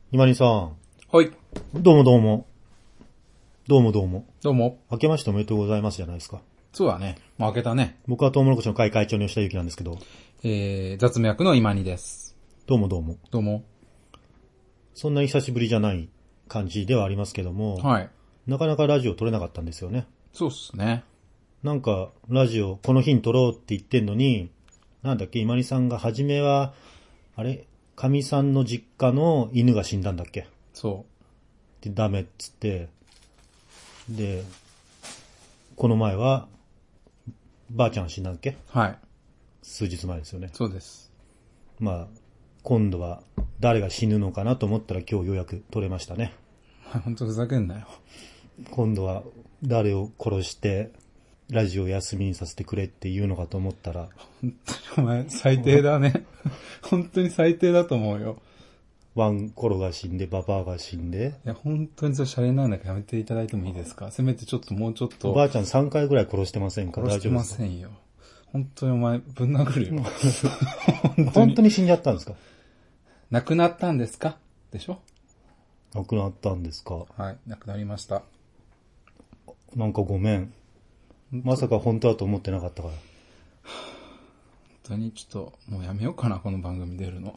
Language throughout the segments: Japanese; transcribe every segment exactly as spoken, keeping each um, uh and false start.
今にさん。 はい。 どうもどうも。どうもどうも。 どうも。 明けましておめでとうございますじゃないですか。 そうだね。もう開けたね。 僕はトウモロコシの会会長の吉田ゆきなんですけど。 えー、雑務役の今にです。 どうもどうも。 どうも。 そんなに久しぶりじゃない感じではありますけども。 はい。 なかなかラジオ撮れなかったんですよね。 そうっすね。 なんか、ラジオこの日に撮ろうって言ってんのに、なんだっけ、今にさんが初めは、あれ神さんの実家の犬が死んだんだっけ。 そで、ダメっつって、で、この前は、ばあちゃんが死んだんだっけ。 う。はい。 数日前ですよね。 そうです。 まあ、今度は誰が死ぬのかなと思ったら今日ようやく撮れましたね。 ほんとふざけんなよ。 今度は誰を殺してラジオ休みにさせてくれって言うのかと思ったら。 本当にお前最低だね。本当に最低だと思うよ。 ワンコロが死んでババアが死んで。 いや本当にそれシャレなんだけどやめていただいてもいいですか。せめてちょっともうちょっと。 おばあちゃんさんかいぐらい殺してませんか。 殺してませんよ。本当にお前ぶん殴るよ。 本当本当に死んじゃったんですか。 亡くなったんですかでしょ。 亡くなったんですか。 はい、亡くなりました。 なんかごめん。まさか本当だと思ってなかったから。 本当にちょっともうやめようかなこの番組出るの。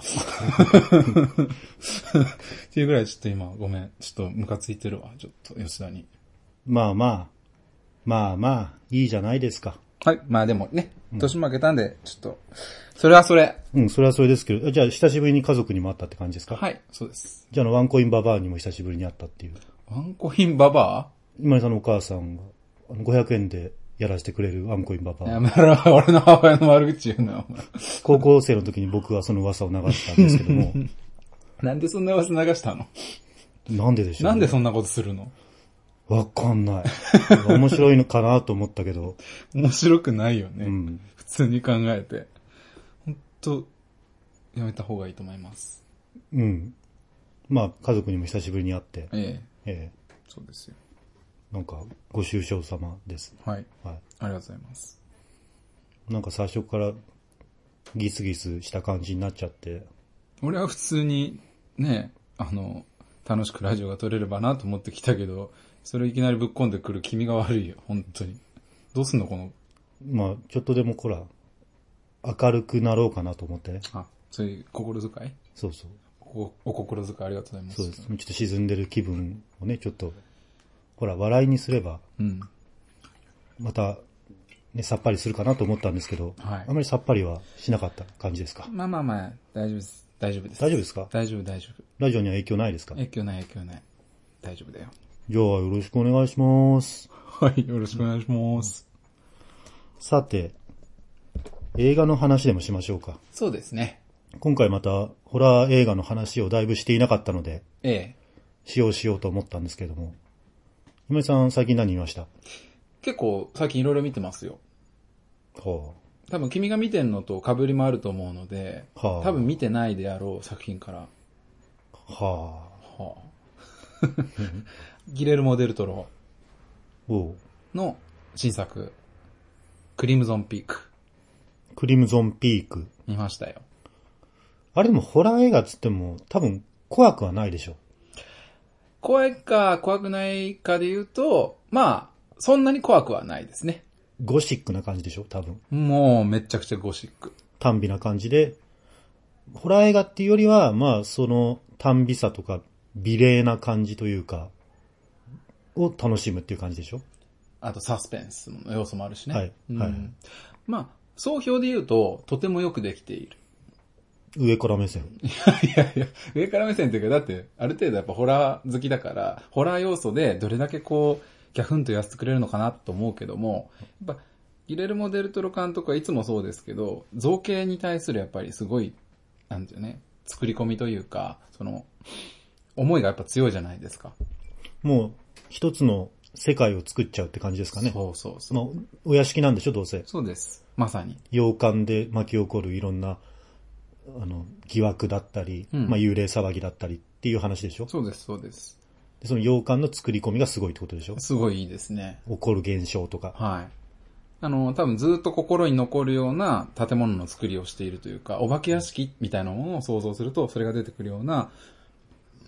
っていうぐらいちょっと今ごめんちょっとムカついてるわちょっと吉田に。 まあまあまあまあいいじゃないですか。 はいまあでもね年も明けたんでちょっとそれはそれ。 うんそれはそれですけど、じゃあ久しぶりに家族にも会ったって感じですか。 はいそうです。 じゃあのワンコインババアにも久しぶりに会ったっていう。 ワンコインババア？ 今井さんのお母さんがごひゃくえんでやらせてくれるワンコインババア。 やめろ俺の母親の悪口言うなよお前。 高校生の時に僕はその噂を流したんですけども。 なんでそんな噂流したの？ なんででしょう、ね、 なんでそんなことするの？ わかんない。面白いのかなと思ったけど。 面白くないよね。うん、普通に考えて。ほんと、やめた方がいいと思います。 うん。まあ、家族にも久しぶりに会って。 ええ。 ええ。 そうですよ。 なんか、ご愁傷様です。 はい。 はい。ありがとうございます。 なんか最初からギスギスした感じになっちゃって。 俺は普通に、ね、あの、楽しくラジオが撮れればなと思ってきたけど、それいきなりぶっ込んでくる君が悪いよ、本当に。どうすんのこの。 まあ、ちょっとでもこら、明るくなろうかなと思ってね。 あ、そういう心遣い？ そうそう。 お、お心遣いありがとうございます。 そうです。ちょっと沈んでる気分をね、ちょっと、ほら、笑いにすれば、うん。また、ね、さっぱりするかなと思ったんですけど、はい。あまりさっぱりはしなかった感じですか？ まあまあまあ、大丈夫です。大丈夫です。 大丈夫ですか？ 大丈夫、大丈夫。 ラジオには影響ないですか？ 影響ない、影響ない。大丈夫だよ。 じゃあ、よろしくお願いします。 はい、よろしくお願いします。 さて、映画の話でもしましょうか。 そうですね。 今回また、ホラー映画の話をだいぶしていなかったので、 ええ。 しようしようと思ったんですけれども、今井さん最近何見ました？ 結構最近いろいろ見てますよ。 はあ。 多分君が見てんのと被りもあると思うので、はあ、多分見てないであろう作品から。 はあ。はあ。ギレルモ・デルトロおの新作、クリムゾンピーク。 クリムゾンピーク。 見ましたよ。 あれでもホラー映画っつっても多分怖くはないでしょ。 怖いか怖くないかで言うと、まあ、そんなに怖くはないですね。 ゴシックな感じでしょ多分。 もうめちゃくちゃゴシック。 短美な感じで、ホラー映画っていうよりは、まあその短美さとか美麗な感じというか、を楽しむっていう感じでしょ。あとサスペンスの要素もあるしね。 はい。うん、はい。 まあ、総評で言うと、とてもよくできている。 上から目線。 いやいやいや、上から目線っていうか、だって、ある程度やっぱホラー好きだから、ホラー要素でどれだけこう、ギャフンとやってくれるのかなと思うけども、やっぱ、ギレルモ・デルトロ監督はいつもそうですけど、造形に対するやっぱりすごい、なんていうね、作り込みというか、その、思いがやっぱ強いじゃないですか。 もう、一つの世界を作っちゃうって感じですかね。 そうそうそう。 まあ、お屋敷なんでしょ、どうせ。 そうです。まさに。 洋館で巻き起こるいろんな、あの、疑惑だったり、うん、まあ、幽霊騒ぎだったりっていう話でしょ。 そうです、そうです。 で、その洋館の作り込みがすごいってことでしょ。 すごいいいですね。 起こる現象とか。 はい。あの、多分ずっと心に残るような建物の作りをしているというか、お化け屋敷みたいなものを想像すると、それが出てくるような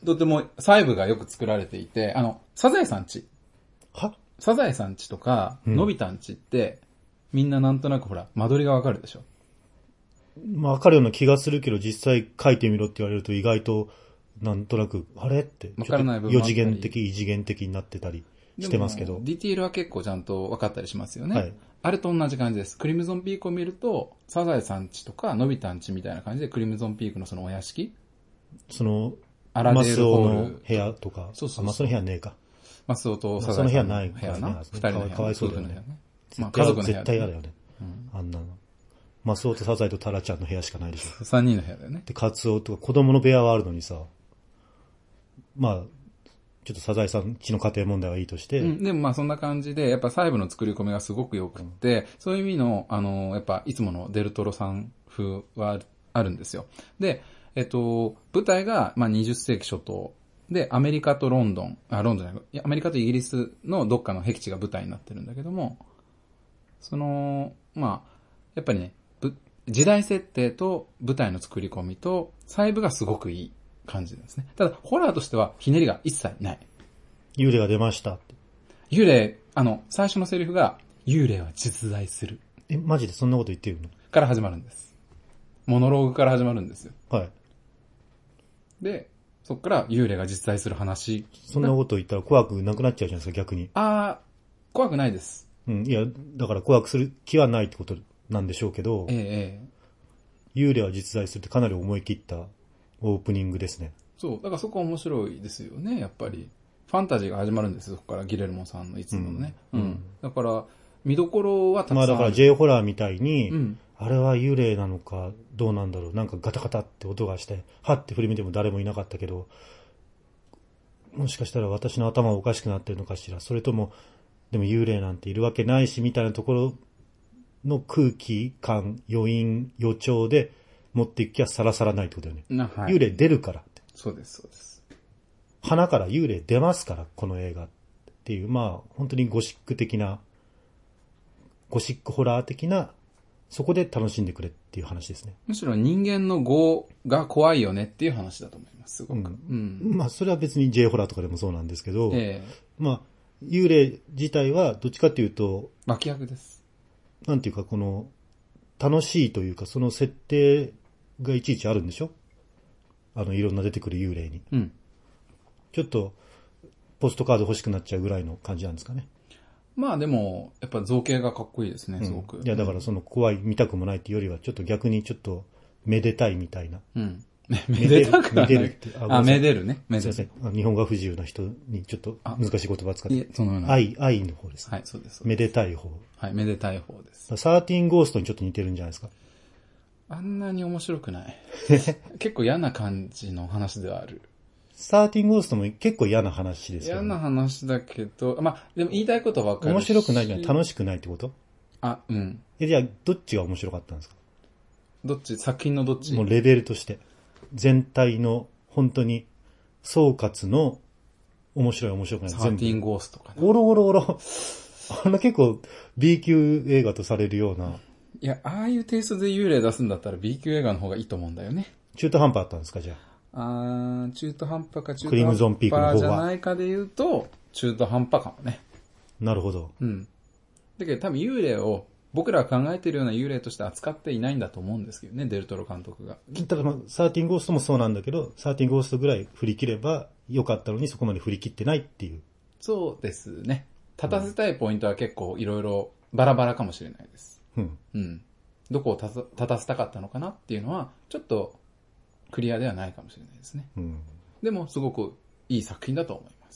とても細部がよく作られていて、あの、サザエさんち。 はサザエさんちとか、のび太んちって、うん、みんななんとなくほら、間取りがわかるでしょ。 まあわかるような気がするけど、実際書いてみろって言われると意外と、なんとなく、あれって、 わからない部分よ次元的、異次元的になってたりしてますけど。 ディティールは結構ちゃんと分かったりしますよね。はい。あれと同じ感じです。クリムゾンピークを見ると、サザエさんちとか、のび太んちみたいな感じで、クリムゾンピークのそのお屋敷その、マスオの部屋とか。そうそうそう。マスオの部屋ねえか。 マスオとサザエさんの部屋な。二人の部屋。 かわいそうだよね。 まあ、家族の部屋。 絶対嫌だよね。うん、あんなの。マスオとサザエとタラちゃんの部屋しかないでしょ。 三人の部屋だよね。 で、カツオとか子供の部屋はあるのにさ、まあ、ちょっとサザエさんちの家庭問題はいいとして。 うん、でもまあそんな感じで、やっぱ細部の作り込みがすごく良くって、うん、そういう意味の、あの、やっぱいつものデルトロさん風はあるんですよ。で、えっと、舞台が、まあにじゅっ世紀初頭。で、アメリカとロンドン、あ、ロンドンじゃない、アメリカとイギリスのどっかの僻地が舞台になってるんだけども、その、まあ、やっぱりね、時代設定と舞台の作り込みと細部がすごくいい感じですね。ただ、ホラーとしてはひねりが一切ない。 幽霊が出ましたって。 幽霊、あの、最初のセリフが、幽霊は実在する。 え、マジでそんなこと言ってるの？ から始まるんです。モノローグから始まるんですよ。 はい。 で、そっから幽霊が実在する話。 そんなこと言ったら怖くなくなっちゃうじゃないですか、逆に。 あー、怖くないです。 うん、いや、だから怖くする気はないってことなんでしょうけど、 ええ、 幽霊は実在するってかなり思い切ったオープニングですね。 そう、だからそこは面白いですよね、やっぱり。ファンタジーが始まるんですよ、そこからギレルモさんのいつものね。うん。うん、だから、見どころはたくさんある。 まあだから J ホラーみたいに、うん、あれは幽霊なのかどうなんだろう、なんかガタガタって音がして、はって振り見ても誰もいなかったけど、もしかしたら私の頭おかしくなってるのかしら、それとも、でも幽霊なんているわけないしみたいなところの空気感、余韻、予兆で持っていきゃさらさらないってことだよね。はい、幽霊出るからって。 そうです、そうです。 花から幽霊出ますから、この映画っていう、まあ本当にゴシック的な、ゴシックホラー的な、そこで楽しんでくれっていう話ですね。 むしろ人間の業が怖いよねっていう話だと思います、すごく。 うんうん、まあそれは別に J ホラーとかでもそうなんですけど、えー、まあ幽霊自体はどっちかっていうと、 脇役です。 なんていうかこの、楽しいというかその設定がいちいちあるんでしょ？あのいろんな出てくる幽霊に。うん。ちょっと、ポストカード欲しくなっちゃうぐらいの感じなんですかね。 まあでも、やっぱ造形がかっこいいですね、すごく。 うん、いやだからその怖い、見たくもないっていうよりは、ちょっと逆にちょっと、めでたいみたいな。うん。 めでたくはない。めでるって。あ、めでるね。 めでる。すいません。日本が不自由な人にちょっと難しい言葉使って。いえ、 そのような。 愛、愛の方です。 はい、そうです。 めでたい方。 はい、めでたい方です。 サーティーンゴーストにちょっと似てるんじゃないですか。 あんなに面白くない。結構嫌な感じの話ではある。 サーティーンゴーストも結構嫌な話ですよね。 嫌な話だけど、まあ、でも言いたいことは分かるし。 面白くないじゃない、楽しくないってこと？ あ、うん。 え、じゃあ、どっちが面白かったんですか？ どっち？作品のどっち？ もうレベルとして。全体の、本当に、総括の、面白い面白くない。 サーティーンゴーストかな。 おろおろおろ。あんな結構 B 級映画とされるような。 いや、ああいうテイストで幽霊出すんだったら B 級映画の方がいいと思うんだよね。 中途半端あったんですか、じゃあ。 あー、中途半端か中途半端クリムゾンピークの方がじゃないかで言うと、中途半端かもね。 なるほど。 うん。だけど多分幽霊を、僕らが考えているような幽霊として扱っていないんだと思うんですけどね、デルトロ監督が。 だから、サーティーンゴーストもそうなんだけど、サーティーンゴーストぐらい振り切ればよかったのにそこまで振り切ってないっていう。 そうですね。立たせたいポイントは結構いろいろバラバラかもしれないです。うん。うん。どこを立たせたかったのかなっていうのは、ちょっとクリアではないかもしれないですね。うん。でも、すごくいい作品だと思います。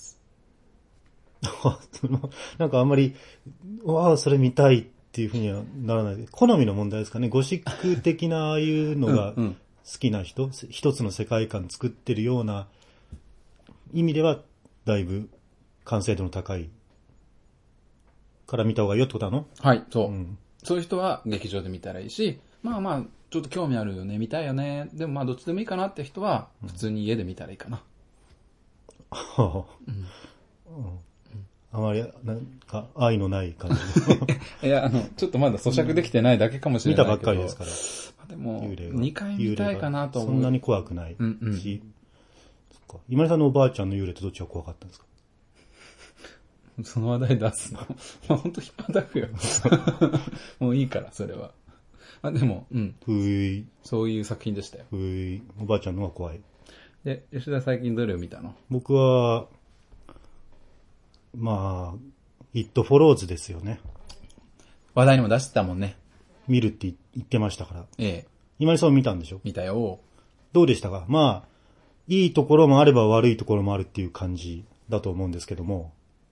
なんかあんまり、わあ、それ見たいっていうふうにはならない。好みの問題ですかね。ゴシック的なああいうのが好きな人、うんうん、一つの世界観作ってるような意味では、だいぶ完成度の高いから見た方がいいよってことなの？ はい、そう。うん、そういう人は劇場で見たらいいし、まあまあ、ちょっと興味あるよね、見たいよね。でもまあどっちでもいいかなって人は、普通に家で見たらいいかな。 うんうん、あまり、なんか、愛のない感じ。いや、あの、ちょっとまだ咀嚼できてないだけかもしれないけど。 見たばっかりですから。 でも、にかい見たいかなと思う。 そんなに怖くないし、 うんうん、 そっか。今井さんのおばあちゃんの幽霊とどっちが怖かったんですか？ その話題出すの。まあ本当引っ張たくよ。もういいから、それは。まあでも、うん。 ふーい。 そういう作品でしたよ。 ふーい。おばあちゃんの方が怖い。 で、吉田最近どれを見たの？ 僕は、まあ、It Follows ですよね。 話題にも出してたもんね。 見るって言ってましたから。 ええ。 今井さん見たんでしょ？ 見たよ。 どうでしたか？まあ、いいところもあれば悪いところもあるっていう感じだと思うんですけども。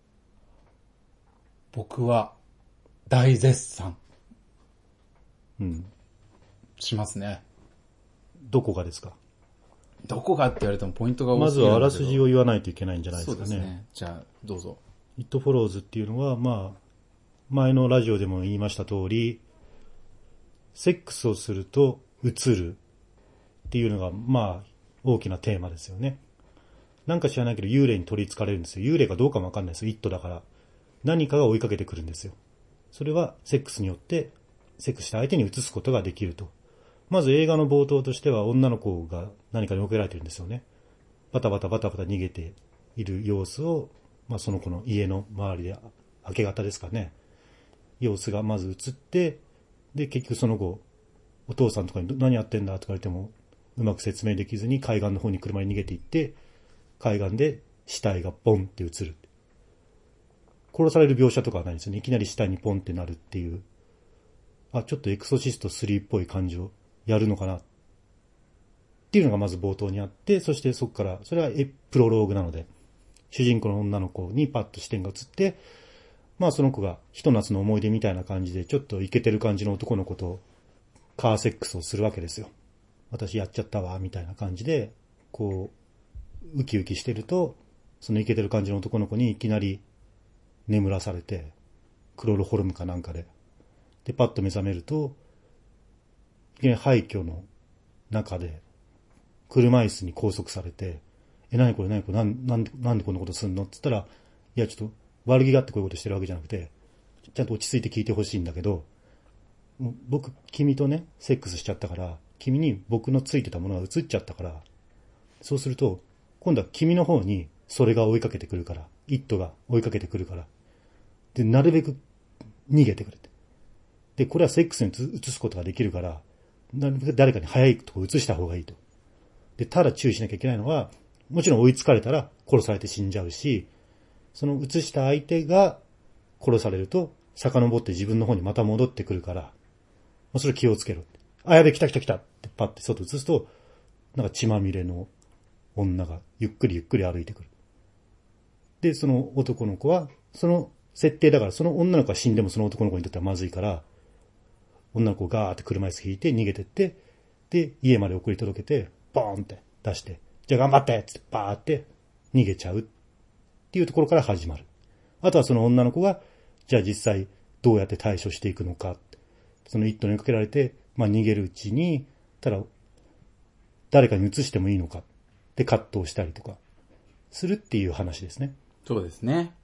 僕は、大絶賛。 うん。 しますね。 どこがですか？ どこがって言われてもポイントが多ますずぎるんだけど。 はあらすじを言わないといけないんじゃないですかね。 そうですね。じゃあ、どうぞ。 It Follows っていうのは、まあ、前のラジオでも言いました通り、セックスをすると映るっていうのが、まあ、大きなテーマですよね。なんか知らないけど幽霊に取り憑かれるんですよ。幽霊かどうかもわかんないですよ。Itだから。何かが追いかけてくるんですよ。それはセックスによって、セックスした相手に移すことができると。まず映画の冒頭としては女の子が何かに追いかけられてるんですよね。バタバタバタバタ逃げている様子を、まあその子の家の周りで明け方ですかね。様子がまず映って、で結局その後、お父さんとかに何やってんだとか言ってもうまく説明できずに海岸の方に車に逃げていって、海岸で死体がボンって映る。殺される描写とかはないんですよね。いきなり死体にポンってなるっていう。あ、ちょっとエクソシストスリーっぽい感じをやるのかな。っていうのがまず冒頭にあって、そしてそこから、それはエプロローグなので、主人公の女の子にパッと視点が映って、まあその子がひと夏の思い出みたいな感じで、ちょっとイケてる感じの男の子とカーセックスをするわけですよ。私やっちゃったわ、みたいな感じで、こう、ウキウキしてると、そのイケてる感じの男の子にいきなり眠らされて、クロロホルムかなんかで。で、パッと目覚めると、いきなり廃墟の中で、車椅子に拘束されて、え、なにこれなにこれなん、なんで、なんでこんなことすんのって言ったら、いや、ちょっと悪気があってこういうことしてるわけじゃなくて、ちゃんと落ち着いて聞いてほしいんだけど、僕、君とね、セックスしちゃったから、君に僕のついてたものが映っちゃったから、そうすると、今度は君の方にそれが追いかけてくるから、イットが追いかけてくるから、で、なるべく逃げてくれて。で、これはセックスに移すことができるから、なるべく誰かに早いとこ移した方がいいと。で、ただ注意しなきゃいけないのは、もちろん追いつかれたら殺されて死んじゃうし、その移した相手が殺されると、遡って自分の方にまた戻ってくるから、それ気をつけろって。あ、やべ、来た来た来たってパッて外移すと、なんか血まみれの女がゆっくりゆっくり歩いてくる。で、その男の子は、その設定だから、その女の子が死んでもその男の子にとってはまずいから、女の子がガーって車椅子引いて逃げてって、で、家まで送り届けて、ボーンって出して、じゃあ頑張ってってバーって逃げちゃうっていうところから始まる。あとはその女の子が、じゃあ実際どうやって対処していくのか。その一頭に追いかけられて、まあ逃げるうちに、ただ、誰かに移してもいいのかって葛藤したりとか、するっていう話ですね。 そうですね。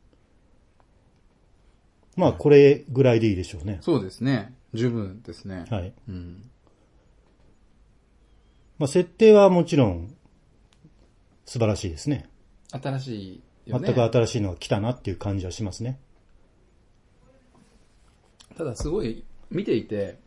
まあこれぐらいでいいでしょうね。 そうですね。十分ですね。 はい。 うん。 まあ設定はもちろん素晴らしいですね。 新しいよね。 全く新しいのが来たなっていう感じはしますね。 ただすごい見ていて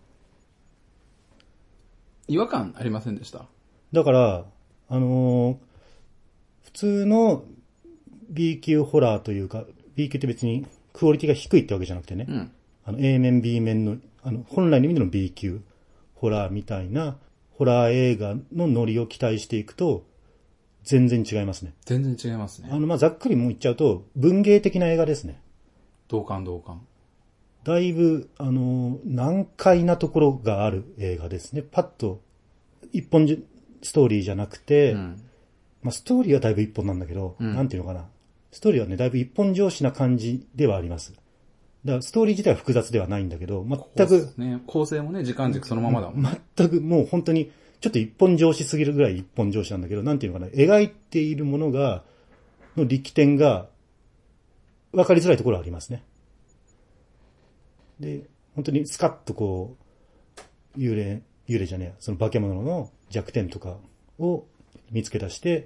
違和感ありませんでした？ だから、あのー、普通の B 級ホラーというか、B 級って別にクオリティが低いってわけじゃなくてね、 うん、 あの A 面 B 面の、あの本来の意味での B 級ホラーみたいなホラー映画のノリを期待していくと全然違いますね。 全然違いますね。 あのまあざっくりもう言っちゃうと文芸的な映画ですね。 同感同感。 だいぶあの難解なところがある映画ですね。パッと一本じストーリーじゃなくて、うん、まあストーリーはだいぶ一本なんだけど、うん、なんていうのかな。ストーリーはね、だいぶ一本上司な感じではあります。だからストーリー自体は複雑ではないんだけど、全く。 ね、構成もね、時間軸そのままだもんね。 全くもう本当に、ちょっと一本上司すぎるぐらい一本上司なんだけど、なんていうのかな、描いているものが、の力点が、分かりづらいところはありますね。で、本当にスカッとこう、幽霊、幽霊じゃねえや、その化け物の弱点とかを見つけ出して、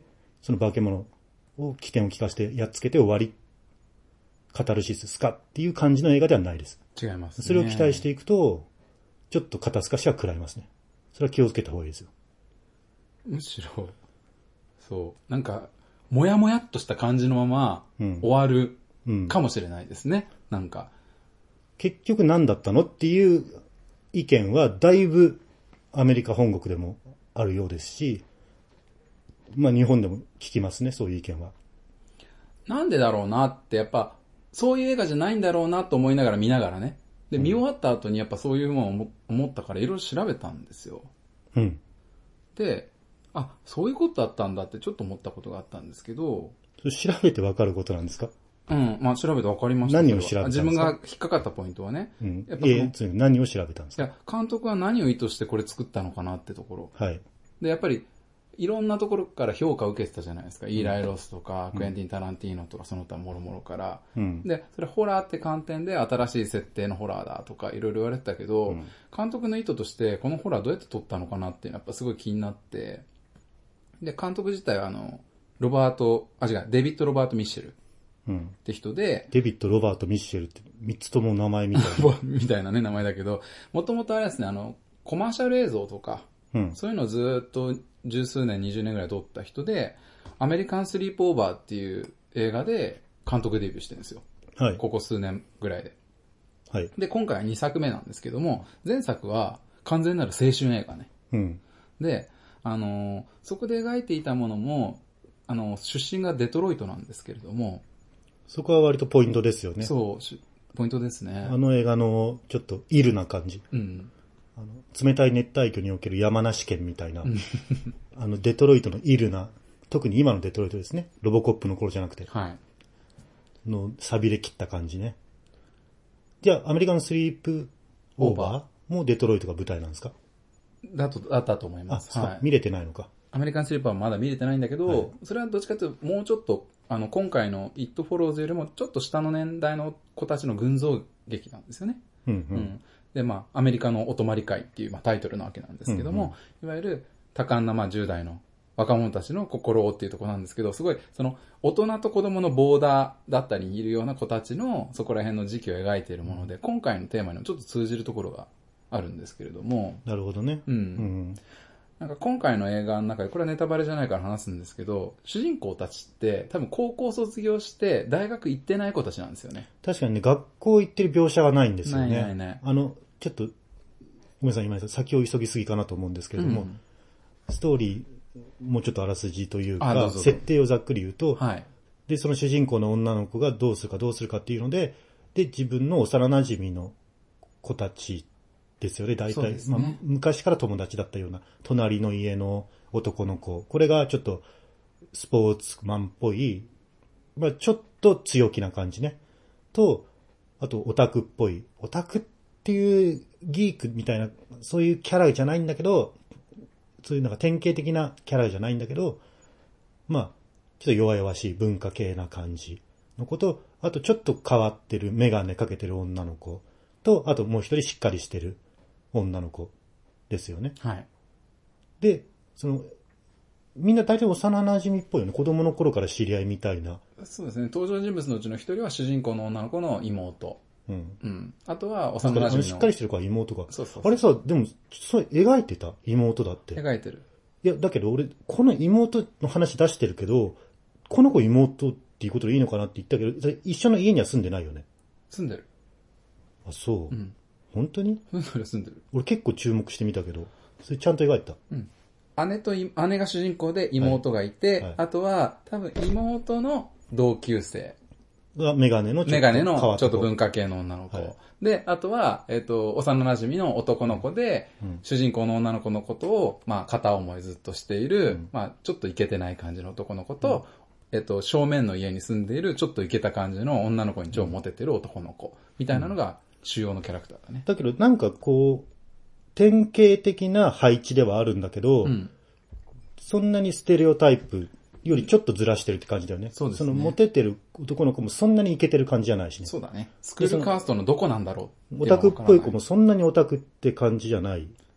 その化け物を起点を利かせてやっつけて終わり、カタルシスかっていう感じの映画ではないです。 違いますね。 それを期待していくと、ちょっと肩透かしは食らいますね。それは気をつけた方がいいですよ。 むしろ、そう、なんか、もやもやっとした感じのまま終わるかもしれないですね。うんうん、なんか。 結局何だったのっていう意見はだいぶアメリカ本国でもあるようですし、まあ日本でも聞きますね、そういう意見は。 なんでだろうなって、やっぱ、そういう映画じゃないんだろうなと思いながら見ながらね。で、見終わった後にやっぱそういうものを思ったからいろいろ調べたんですよ。 うん。 で、あ、そういうことだったんだってちょっと思ったことがあったんですけど。 それ調べてわかることなんですか？ うん、まあ調べてわかりました。 何を調べたんですか？ 自分が引っかかったポイントはね。 うん。やっぱえー、何を調べたんですか？ いや、監督は何を意図してこれ作ったのかなってところ。 はい。 で、やっぱり、いろんなところから評価を受けてたじゃないですか。うん、イーライ・ロスとか、クエンティン・タランティーノとか、その他もろもろから、うん。で、それホラーって観点で新しい設定のホラーだとか、いろいろ言われてたけど、うん、監督の意図として、このホラーどうやって撮ったのかなっていうのはやっぱすごい気になって、で、監督自体はあの、ロバート、あ、違う、デビッド・ロバート・ミッシェルって人で、 うん、デビッド・ロバート・ミッシェルって三つとも名前みたいな。 みたいなね、名前だけど、もともとあれですね、あの、コマーシャル映像とか、うん、そういうのをずっと十数年、二十年ぐらい撮った人で、アメリカン・スリープ・オーバーっていう映画で監督デビューしてるんですよ。 はい。 ここ数年ぐらいで。 はい。 で、今回はにさくめなんですけども、前作は完全なる青春映画ね。 うん。 で、あのー、そこで描いていたものも、あのー、出身がデトロイトなんですけれども。 そこは割とポイントですよね。 そう、ポイントですね。 あの映画のちょっとイルな感じ。 うん。 あの冷たい熱帯魚における山梨県みたいな、あのデトロイトのイルな、特に今のデトロイトですね。ロボコップの頃じゃなくて。 はい。 の、錆びれ切った感じね。じゃあ、アメリカンスリープオーバーもデトロイトが舞台なんですか？ だと、だったと思います。 あ、はい。見れてないのか。 アメリカンスリープはまだ見れてないんだけど、はい、それはどっちかというと、もうちょっと、あの、今回の It Follows よりもちょっと下の年代の子たちの群像劇なんですよね。 うんうん。 うんで、まあ、アメリカのお泊まり会っていう、まあ、タイトルなわけなんですけども、うんうん、いわゆる多感な、まあ、じゅう代の若者たちの心をっていうところなんですけど、すごい、その、大人と子供のボーダーだったりいるような子たちの、そこら辺の時期を描いているもので、今回のテーマにもちょっと通じるところがあるんですけれども。 なるほどね。 うん。うん、なんか今回の映画の中で、これはネタバレじゃないから話すんですけど、主人公たちって多分高校卒業して大学行ってない子たちなんですよね。 確かにね、学校行ってる描写はないんですよね。 ないないない。 あの、ちょっと、ごめんなさい、今先を急ぎすぎかなと思うんですけれども、うん、ストーリー、もうちょっとあらすじというか、 どうぞ設定をざっくり言うと、 はい、 で、その主人公の女の子がどうするかどうするかっていうので、で、自分の幼馴染の子たちですよね、大体。ねまあ、昔から友達だったような、隣の家の男の子。これがちょっと、スポーツマンっぽい、まあ、ちょっと強気な感じね。と、あと、オタクっぽい。オタクっていうギークみたいな、そういうキャラじゃないんだけど、そういうなんか典型的なキャラじゃないんだけど、まあ、ちょっと弱々しい文化系な感じの子と、あとちょっと変わってるメガネかけてる女の子と、あともう一人しっかりしてる女の子ですよね。 はい。 で、その、みんな大体幼馴染っぽいよね。子供の頃から知り合いみたいな。 そうですね。登場人物のうちの一人は主人公の女の子の妹。 うん。 うん。あとは幼馴染の。 しっかりしてる子は妹が。 そうそうそう。 あれさ、でも、それ描いてた妹だって。 描いてる。 いや、だけど俺、この妹の話出してるけど、この子妹っていうことでいいのかなって言ったけど、一緒の家には住んでないよね。 住んでる。 あ、そう。 うん。 本当に？ それ住んでる。 俺結構注目してみたけど、それちゃんと描いた。 うん。姉とい、姉が主人公で妹がいて、はいはい、あとは多分妹の同級生。 がメガネのちょっとメガネのちょっと文化系の女の子。はい、で、あとは、えっ、ー、と、幼馴染の男の子で、うん、主人公の女の子のことを、まあ、片思いずっとしている、うん、まあ、ちょっとイケてない感じの男の子と、うん、えっ、ー、と、正面の家に住んでいる、ちょっとイケた感じの女の子に超モテてる男の子、みたいなのが主要のキャラクターだね。 だけど、なんかこう、典型的な配置ではあるんだけど、うん、そんなにステレオタイプよりちょっとずらしてるって感じだよね。 そうですね。 そのモテてる男の子もそんなにイケてる感じじゃないしね。 そうだね。スクールカーストのどこなんだろう。 オタクっぽい子もそんなにオタクって感じじゃない。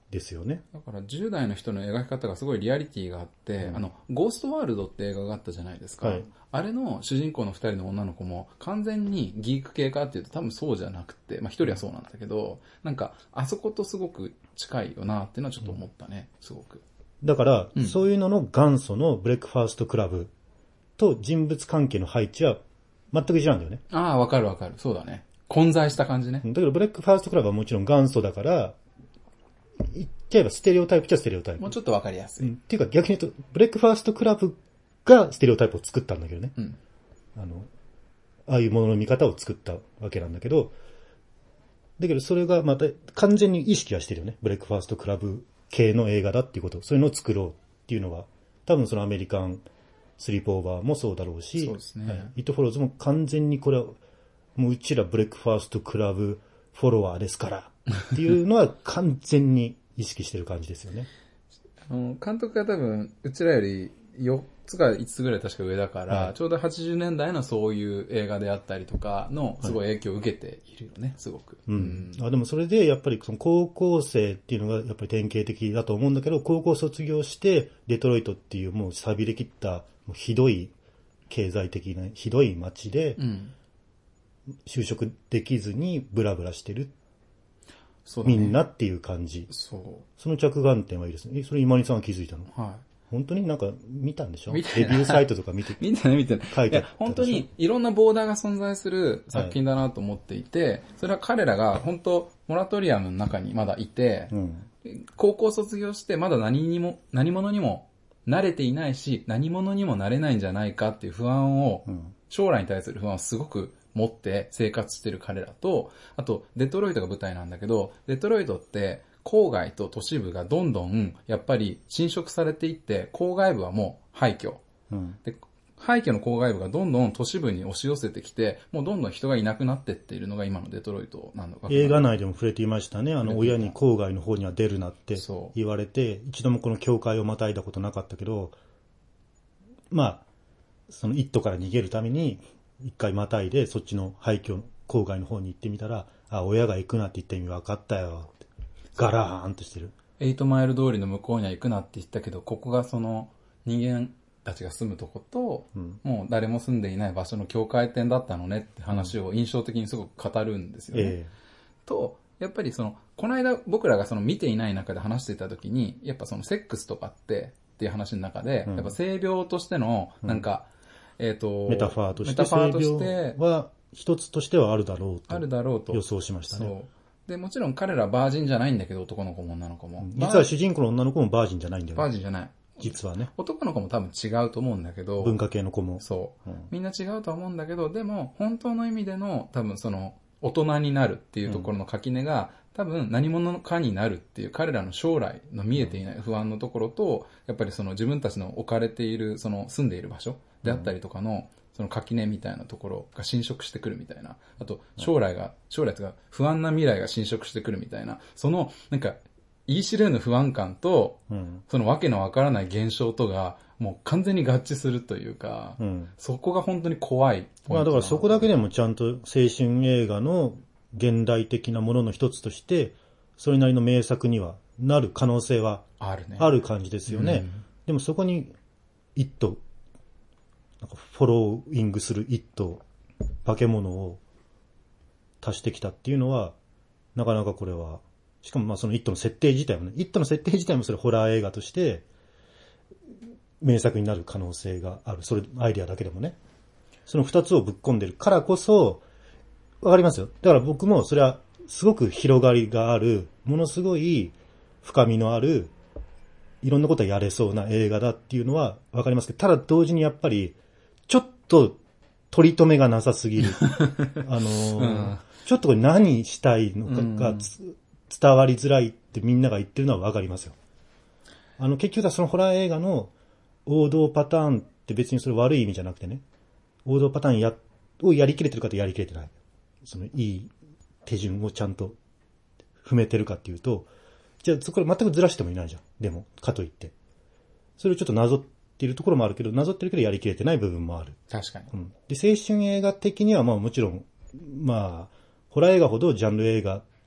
ですよね。 だからじゅう代の人の描き方がすごいリアリティがあって、うん、あの、ゴーストワールドって映画があったじゃないですか。はい、あれの主人公のふたりの女の子も完全にギーク系かっていうと多分そうじゃなくて、まあひとりはそうなんだけど、なんかあそことすごく近いよなっていうのはちょっと思ったね、すごく。 だから、うん、そういうのの元祖のブレックファーストクラブと人物関係の配置は全く一緒なんだよね。 ああ、わかるわかる。そうだね。混在した感じね。 だけどブレックファーストクラブはもちろん元祖だから、言っちゃえばステレオタイプっちゃステレオタイプ。 もうちょっとわかりやすい、 うん。っていうか逆に言うと、ブレックファーストクラブがステレオタイプを作ったんだけどね。うん、あの、ああいうものの見方を作ったわけなんだけど、だけどそれがまた完全に意識はしてるよね。ブレックファーストクラブ系の映画だっていうこと、そういうのを作ろうっていうのは、多分そのアメリカンスリープオーバーもそうだろうし、 そうですね。はい、 イットフォローズも完全にこれは、もううちらブレックファーストクラブフォロワーですからっていうのは完全に意識してる感じですよね。 あの監督が多分うちらよりよっつかいつつぐらい確か上だから、はい、ちょうどはちじゅうねんだいのそういう映画であったりとかのすごい影響を受けているよね、はい、すごく。 うん。あ、でもそれでやっぱりその高校生っていうのがやっぱり典型的だと思うんだけど、高校卒業してデトロイトっていうもう錆びれきったもうひどい経済的なひどい街で、うん就職できずにブラブラしてる、そうだね、みんなっていう感じ。そう。その着眼点はいいですね。え、それ今井さんは気づいたの？はい。本当になんか見たんでしょ？レビューサイトとか見て。 見てない見てない。書いてあった。いや、本当にいろんなボーダーが存在する作品だなと思っていて、はい、それは彼らが本当モラトリアムの中にまだいて、うん、高校卒業してまだ何にも、何者にも慣れていないし、何者にもなれないんじゃないかっていう不安を、うん、将来に対する不安をすごく持って生活してる彼らと、あとデトロイトが舞台なんだけど、デトロイトって郊外と都市部がどんどんやっぱり侵食されていって、郊外部はもう廃墟、うん、で廃墟の郊外部がどんどん都市部に押し寄せてきて、もうどんどん人がいなくなってっているのが今のデトロイトなんだか。 映画内でも触れていましたね。あの親に郊外の方には出るなって言われて、一度もこの教会をまたいだことなかったけど、まあその一途から逃げるために一回またいでそっちの廃墟郊外の方に行ってみたら、あ、親が行くなって言った意味分かったよって。ガラーンとしてる。 エイトマイル通りの向こうには行くなって言ったけど、ここがその人間たちが住むとこと、うん、もう誰も住んでいない場所の境界点だったのねって話を印象的にすごく語るんですよね。えー、と、やっぱりその、この間僕らがその見ていない中で話していた時に、やっぱそのセックスとかってっていう話の中で、うん、やっぱ性病としてのなんか、うんえっ、ー、と、 メタファーとして、メタファーとしては一つとしてはあるだろうと。 あるだろうと。 予想しましたね。そう。 で、もちろん彼らはバージンじゃないんだけど、男の子も女の子も。 実は主人公の女の子もバージンじゃないんだよね。 バージンじゃない。 実はね。 男の子も多分違うと思うんだけど。 文化系の子も。 そう。うん、みんな違うとは思うんだけど、でも、本当の意味での、多分その、大人になるっていうところの垣根が、うん、多分何者かになるっていう彼らの将来の見えていない不安のところと、やっぱりその自分たちの置かれている、その住んでいる場所であったりとかの、うんその垣根みたいなところが侵食してくるみたいな。あと、将来が、将来とか不安な未来が侵食してくるみたいな。その、なんか、言い知れぬ不安感と、うん、そのわけのわからない現象とが、もう完全に合致するというか、うん、そこが本当に怖い。 まあだからそこだけでもちゃんと青春映画の現代的なものの一つとして、それなりの名作にはなる可能性はあるね。ある感じですよね。うん、でもそこに、一途、なんかフォローイングする一頭、化け物を足してきたっていうのは、なかなかこれは、しかもまあその一頭の設定自体もね、一頭の設定自体もそれホラー映画として、名作になる可能性がある。それ、アイデアだけでもね。その二つをぶっ込んでるからこそ、わかりますよ。だから僕もそれはすごく広がりがある、ものすごい深みのある、いろんなことやれそうな映画だっていうのはわかりますけど、ただ同時にやっぱり、ちょっと取り留めがなさすぎる。あのーうん、ちょっとこれ何したいのかが、うん、伝わりづらいってみんなが言ってるのはわかりますよ。あの結局はそのホラー映画の王道パターンって別にそれ悪い意味じゃなくてね、王道パターンやをやりきれてるかとやりきれてない。そのいい手順をちゃんと踏めてるかっていうと、じゃあそこで全くずらしてもいないじゃん。でも、かといって。それをちょっとなぞっているところもあるけど、なぞってるけどやりきれてない部分もある。 確かに。 うん、で、青春映画的にはまあもちろん、まあ、ホラー映画ほどジャンル映画、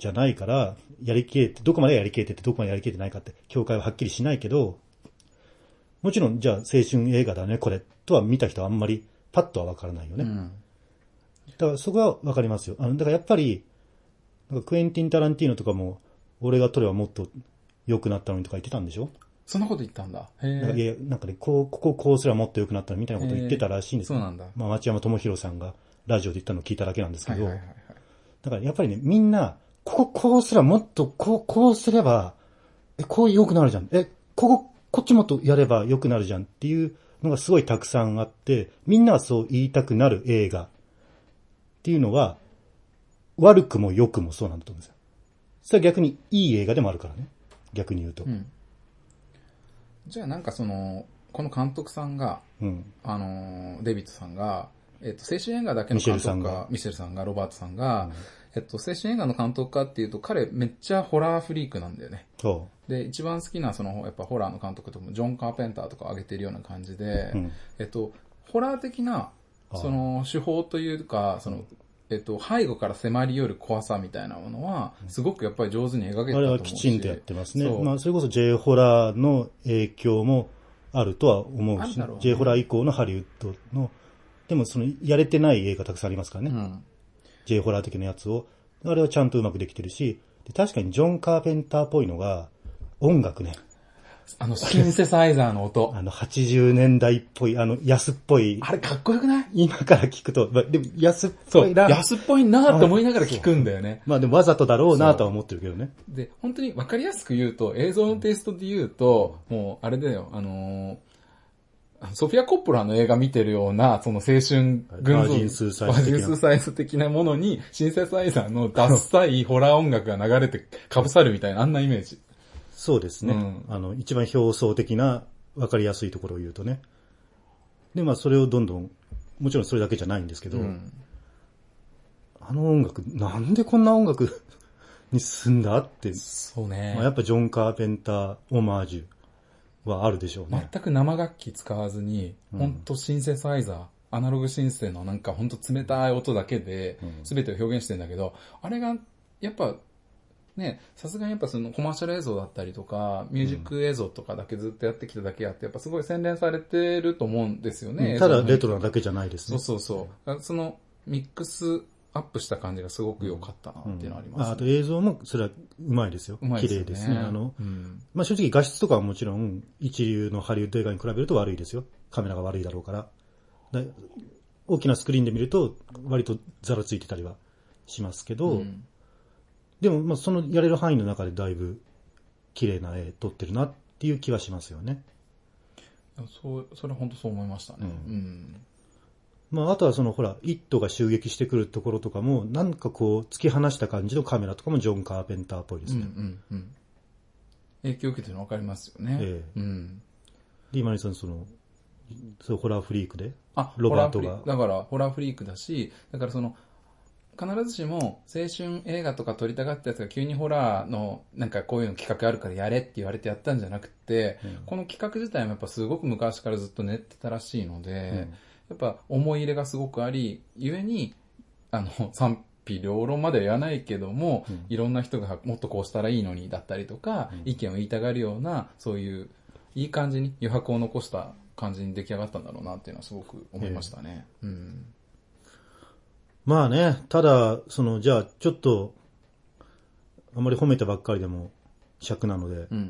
じゃないから、やりきれて、どこまでやりきれててどこまでやりきれてないかって境界ははっきりしないけど、もちろんじゃあ青春映画だねこれとは見た人はあんまりパッとはわからないよね、うん、だからそこはわかりますよ。あのだからやっぱりなんかクエンティン・タランティーノとかも俺が撮ればもっと良くなったのにとか言ってたんでしょ。 そんなこと言ったんだ。へなんかいやなんかねこうこここうすればもっと良くなったのみたいなこと言ってたらしいんですよ。 そうなんだ。 まあ町山智博さんがラジオで言ったのを聞いただけなんですけど、 はいはいはいはい、 だからやっぱりねみんなこここうすればもっとこうこうすればえこう良くなるじゃん、えこここっちもっとやれば良くなるじゃんっていうのがすごいたくさんあって、みんなはそう言いたくなる映画っていうのは悪くも良くもそうなんだと思うんですよ。それは逆にいい映画でもあるからね、逆に言うと、うん、 じゃあなんかそのこの監督さんが、うん、あのデビッドさんが、えっと、青春映画だけの監督かミシェルさんがロバートさんが、うんえっと、青春映画の監督かっていうと、彼めっちゃホラーフリークなんだよね。そう。で、一番好きなその、やっぱホラーの監督とかも、ジョン・カーペンターとか挙げてるような感じで、うん、えっと、ホラー的な、その、手法というか、その、えっと、背後から迫り寄る怖さみたいなものは、すごくやっぱり上手に描けてたと思うし。あれはきちんとやってますね。まあ、それこそ J ホラーの影響もあるとは思うし、ね、J ホラー以降のハリウッドの、でもその、やれてない映画たくさんありますからね。うん、J ホラー的なやつを。あれはちゃんとうまくできてるし、で確かにジョン・カーペンターっぽいのが、音楽ね。 あの、シンセサイザーの音。 あの、はちじゅうねんだいっぽい、あの、安っぽい。 あれかっこよくない？ 今から聞くと、まあ、でも安っぽいな。 安っぽいなって思いながら聞くんだよね。 まあでもわざとだろうなとは思ってるけどね。 で、本当にわかりやすく言うと、映像のテイストで言うと、もう、あれだよ、あのー、ソフィア・コッポラの映画見てるような、その青春群像、バージンスーサイズ的な。バージンスーサイズ的なものに、シンセサイザーのダッサいホラー音楽が流れて被さるみたいな、あんなイメージ。 そうですね。うん、あの、一番表層的な、わかりやすいところを言うとね。で、まあそれをどんどん、もちろんそれだけじゃないんですけど、うん、あの音楽、なんでこんな音楽に進んだって。 そうね。 まあ、やっぱジョン・カーペンターオマージュ。はあるでしょうね。 全く生楽器使わずに、うん、ほんとシンセサイザー、アナログシンセのなんかほんと冷たい音だけで全てを表現してんだけど、うん、あれがやっぱね、さすがにやっぱそのコマーシャル映像だったりとか、ミュージック映像とかだけずっとやってきただけあって、やっぱすごい洗練されてると思うんですよね。 うん、ただレトロなだけじゃないですね。 そうそうそう。そのミックスアップした感じがすごく良かったなっていうのはあります、ねうん、 あ, あと映像もそれはうまいですよ。綺麗ですね。あの、うん、まあ正直画質とかはもちろん一流のハリウッド映画に比べると悪いですよ。カメラが悪いだろうから。だ大きなスクリーンで見ると割とザラついてたりはしますけど、うん、でもまあそのやれる範囲の中でだいぶ綺麗な絵撮ってるなっていう気はしますよね。 そう、それは本当そう思いましたね。うん。うんまあ、あとはそのほら、イットが襲撃してくるところとかも、なんかこう、突き放した感じのカメラとかもジョン・カーペンターっぽいですね。うんうんうん。 影響を受けてるの分かりますよね。ええ。うん。 で、今井さんその、そう、ホラーフリークで、あ、ロバートが。 だから、ホラーフリークだし、だからその、必ずしも青春映画とか撮りたがったやつが急にホラーのなんかこういうの企画あるからやれって言われてやったんじゃなくて、うん、この企画自体もやっぱすごく昔からずっと練ってたらしいので、うんやっぱ思い入れがすごくあり、ゆえに、あの、賛否両論までは言わないけども、うん、いろんな人がもっとこうしたらいいのにだったりとか、うん、意見を言いたがるような、そういう、いい感じに余白を残した感じに出来上がったんだろうなっていうのはすごく思いましたね。うん、 まあね、ただ、その、じゃあ、ちょっと、あんまり褒めたばっかりでも尺なので、うん、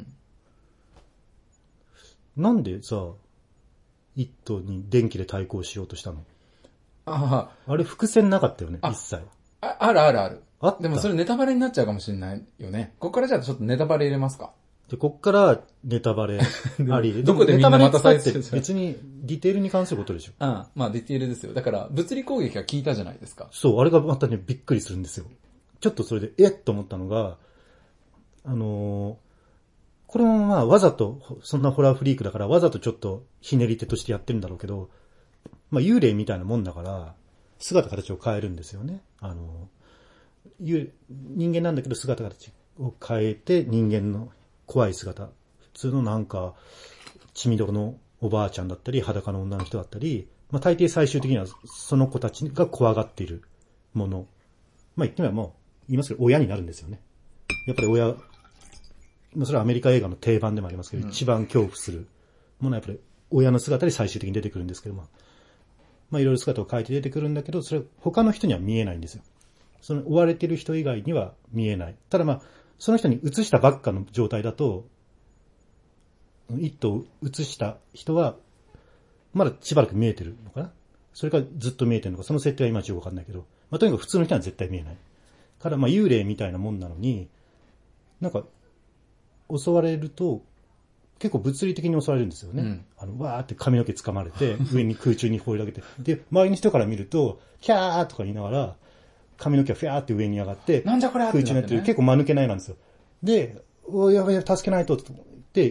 なんでさ、イットに電気で対抗しようとしたの？ああ。あれ伏線なかったよね、一切。 あ、あるあるある。あでもそれネタバレになっちゃうかもしれないよね。ここからじゃあちょっとネタバレ入れますか？ で、こっからネタバレあり。 どこでみんなまた再生別にディテールに関することでしょ。 ああ、まあディテールですよ。だから物理攻撃が効いたじゃないですか。 そう、あれがまたね、びっくりするんですよ。ちょっとそれで、えっと思ったのが、あのー、これもまあわざと、そんなホラーフリークだからわざとちょっとひねり手としてやってるんだろうけど、まあ幽霊みたいなもんだから、姿形を変えるんですよね。あの、人間なんだけど姿形を変えて人間の怖い姿、普通のなんか、血みどろのおばあちゃんだったり、裸の女の人だったり、まあ大抵最終的にはその子たちが怖がっているもの。まあ言ってみればもう、 言いますけど、親になるんですよね。やっぱり親、まあ、それはアメリカ映画の定番でもありますけど、うん、一番恐怖するものはやっぱり親の姿で最終的に出てくるんですけども、まあいろいろ姿を変えて出てくるんだけど、それは他の人には見えないんですよ。その追われてる人以外には見えない。ただまあ、その人に映したばっかの状態だと、一頭を映した人は、まだしばらく見えてるのかな。それからずっと見えてるのか、その設定はいまいちわかんないけど、まあとにかく普通の人は絶対見えない。からまあ幽霊みたいなもんなのに、なんか、襲われると、結構物理的に襲われるんですよね。うん、あの、わーって髪の毛掴まれて、上に空中に放り上げて、で、周りの人から見ると、キャーとか言いながら、髪の毛がフィャーって上に上がって、 なんじゃこれ空中になってる、結構間抜けないなんですよ。で、おやばい、助けないと、って、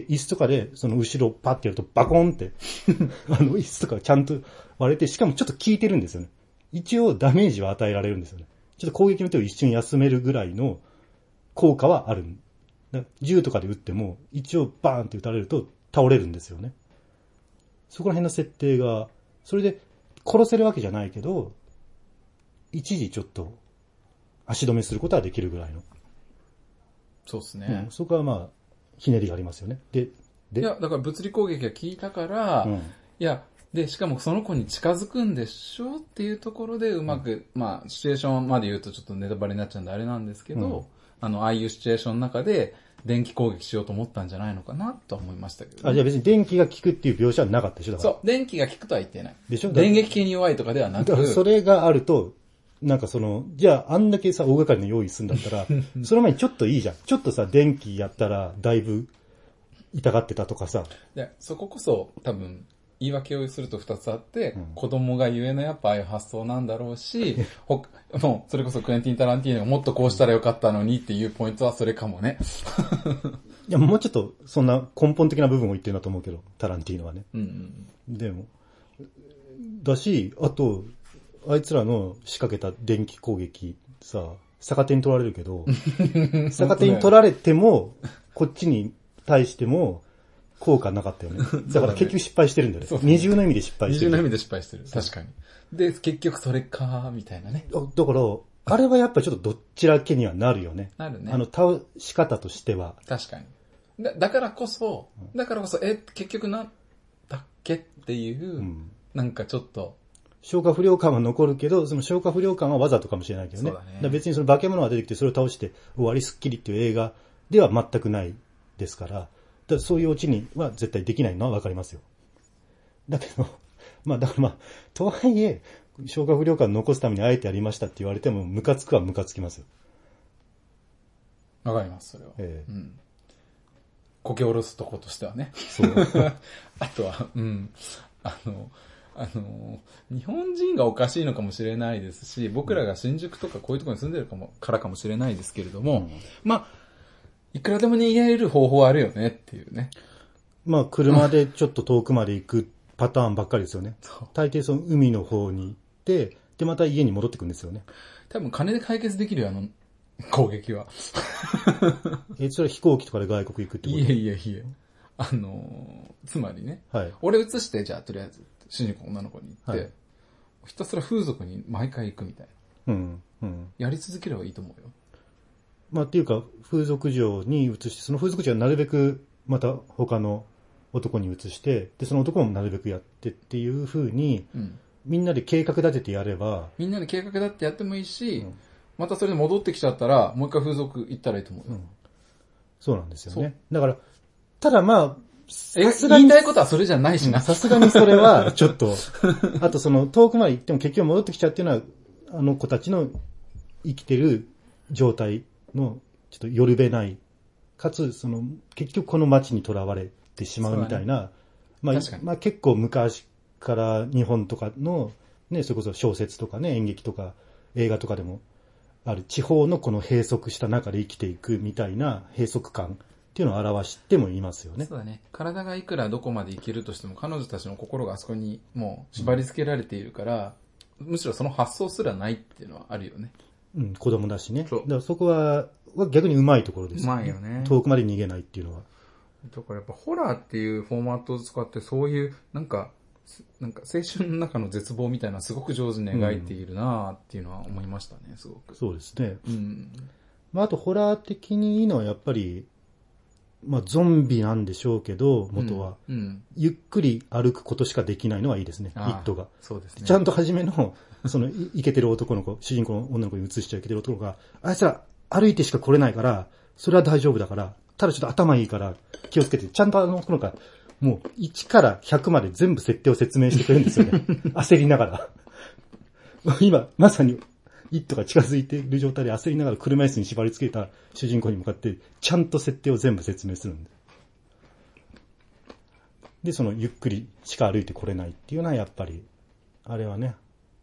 椅子とかで、その後ろパッてやると、バコンって、あの、椅子とかちゃんと割れて、しかもちょっと効いてるんですよね。一応ダメージは与えられるんですよね。ちょっと攻撃の手を一瞬休めるぐらいの効果はある。銃とかで撃っても、一応バーンって撃たれると倒れるんですよね。そこら辺の設定が、それで殺せるわけじゃないけど、一時ちょっと足止めすることはできるぐらいの。 そうですね、 うん。そこはまあ、ひねりがありますよね。で、で。 いや、だから物理攻撃が効いたから、うん、いや、で、しかもその子に近づくんでしょっていうところでうまく、うん、まあ、シチュエーションまで言うとちょっとネタバレになっちゃうんであれなんですけど、うん、あの、ああいうシチュエーションの中で、電気攻撃しようと思ったんじゃないのかなと思いましたけど、ね。 あ、じゃあ別に電気が効くっていう描写はなかったでしょだから。 そう、電気が効くとは言ってない。 でしょ電撃系に弱いとかではなく。だからそれがあると、なんかその、じゃああんだけさ、大掛かりの用意するんだったら、その前にちょっといいじゃん。ちょっとさ、電気やったらだいぶ痛がってたとかさ。 で、そここそ多分、言い訳をすると二つあって、うん、子供がゆえのやっぱああいう発想なんだろうし、ほもうそれこそクエンティン・タランティーノがもっとこうしたらよかったのにっていうポイントはそれかもね。 いや、もうちょっとそんな根本的な部分を言ってるんだと思うけど、タランティーノはね。 うんうん、 でも、だし、あと、あいつらの仕掛けた電気攻撃さ、逆手に取られるけど、逆手に取られても、こっちに対しても、効果なかったよね。だから結局失敗してるんだよね。二重の意味で失敗してる。 二重の意味で失敗してる。確かに。で、結局それか、みたいなね。 だから、あれはやっぱりちょっとどっちらけにはなるよね。 なるね。 あの、倒し方としては。 確かに。だだからこそ、だからこそ、え、結局なんだっけっていう、うん、なんかちょっと。 消化不良感は残るけど、その消化不良感はわざとかもしれないけどね。そうだね。だ別にその化け物が出てきてそれを倒して終わりスッキリっていう映画では全くないですから、だそういうオチには絶対できないのはわかりますよ。だけど、まあだからまあ、とはいえ、消化不良感残すためにあえてやりましたって言われても、ムカつくはムカつきますよ。 わかります、それは。 ええー。うん。 こけ下ろすとことしてはね。 そう。 あとは、うん。あの、あの、日本人がおかしいのかもしれないですし、僕らが新宿とかこういうところに住んでるかもからかもしれないですけれども、うん、まあ、いくらでも逃げる方法あるよねっていうね。 まあ、車でちょっと遠くまで行くパターンばっかりですよね。大抵その海の方に行って、で、また家に戻ってくるんですよね。 多分金で解決できるよ、あの、攻撃は。 え、それは飛行機とかで外国行くってこと？ いえいえいえ。あの、つまりね、 はい、 俺移して、じゃあとりあえず、主人公女の子に行って、はい、ひたすら風俗に毎回行くみたいな。うんうん、 やり続ければいいと思うよ。 まあっていうか、風俗嬢に移して、その風俗嬢はなるべくまた他の男に移して、で、その男もなるべくやってっていう風に、うん、みんなで計画立ててやれば。 みんなで計画立ててやってもいいし、うん、またそれで戻ってきちゃったら、もう一回風俗行ったらいいと思うよ。うん、 そうなんですよね。だから、ただまあ、 さすがに言いたいことはそれじゃないしな。 さすがにそれは、ちょっと、あとその遠くまで行っても結局戻ってきちゃうっていうのは、あの子たちの生きてる状態の、ちょっとよるべない、かつ、その、結局この街に囚われてしまうみたいな、ね、まあ、まあ結構昔から日本とかの、ね、それこそ小説とかね、演劇とか映画とかでもある地方のこの閉塞した中で生きていくみたいな閉塞感、っていうのを表してもいますよね。 そうだね。体がいくらどこまでいけるとしても、彼女たちの心があそこにもう縛り付けられているから、うん、むしろその発想すらないっていうのはあるよね。 うん、子供だしね。そう。だからそこは、は逆にうまいところですよね。 うまいよね。 遠くまで逃げないっていうのは。 だからやっぱホラーっていうフォーマットを使ってそういう、なんか、 なんか青春の中の絶望みたいなすごく上手に描いているなっていうのは思いましたね、すごく。 そうですね。 うん。 まあ、あとホラー的にいいのはやっぱり、まあ、ゾンビなんでしょうけど、元は。 うんうん、 ゆっくり歩くことしかできないのはいいですね、イットが。 そうですね。 ちゃんと初めの、その、イケてる男の子、主人公の女の子に移しちゃうイケてる男の子が、あいつら歩いてしか来れないから、それは大丈夫だから、ただちょっと頭いいから気をつけて、ちゃんとあの、この子が、もういちからひゃくまで全部設定を説明してくれるんですよね。焦りながら。今、まさに、イットが近づいている状態で焦りながら車椅子に縛り付けた主人公に向かって、ちゃんと設定を全部説明するんで。で、その、ゆっくりしか歩いてこれないっていうのはやっぱり、あれはね、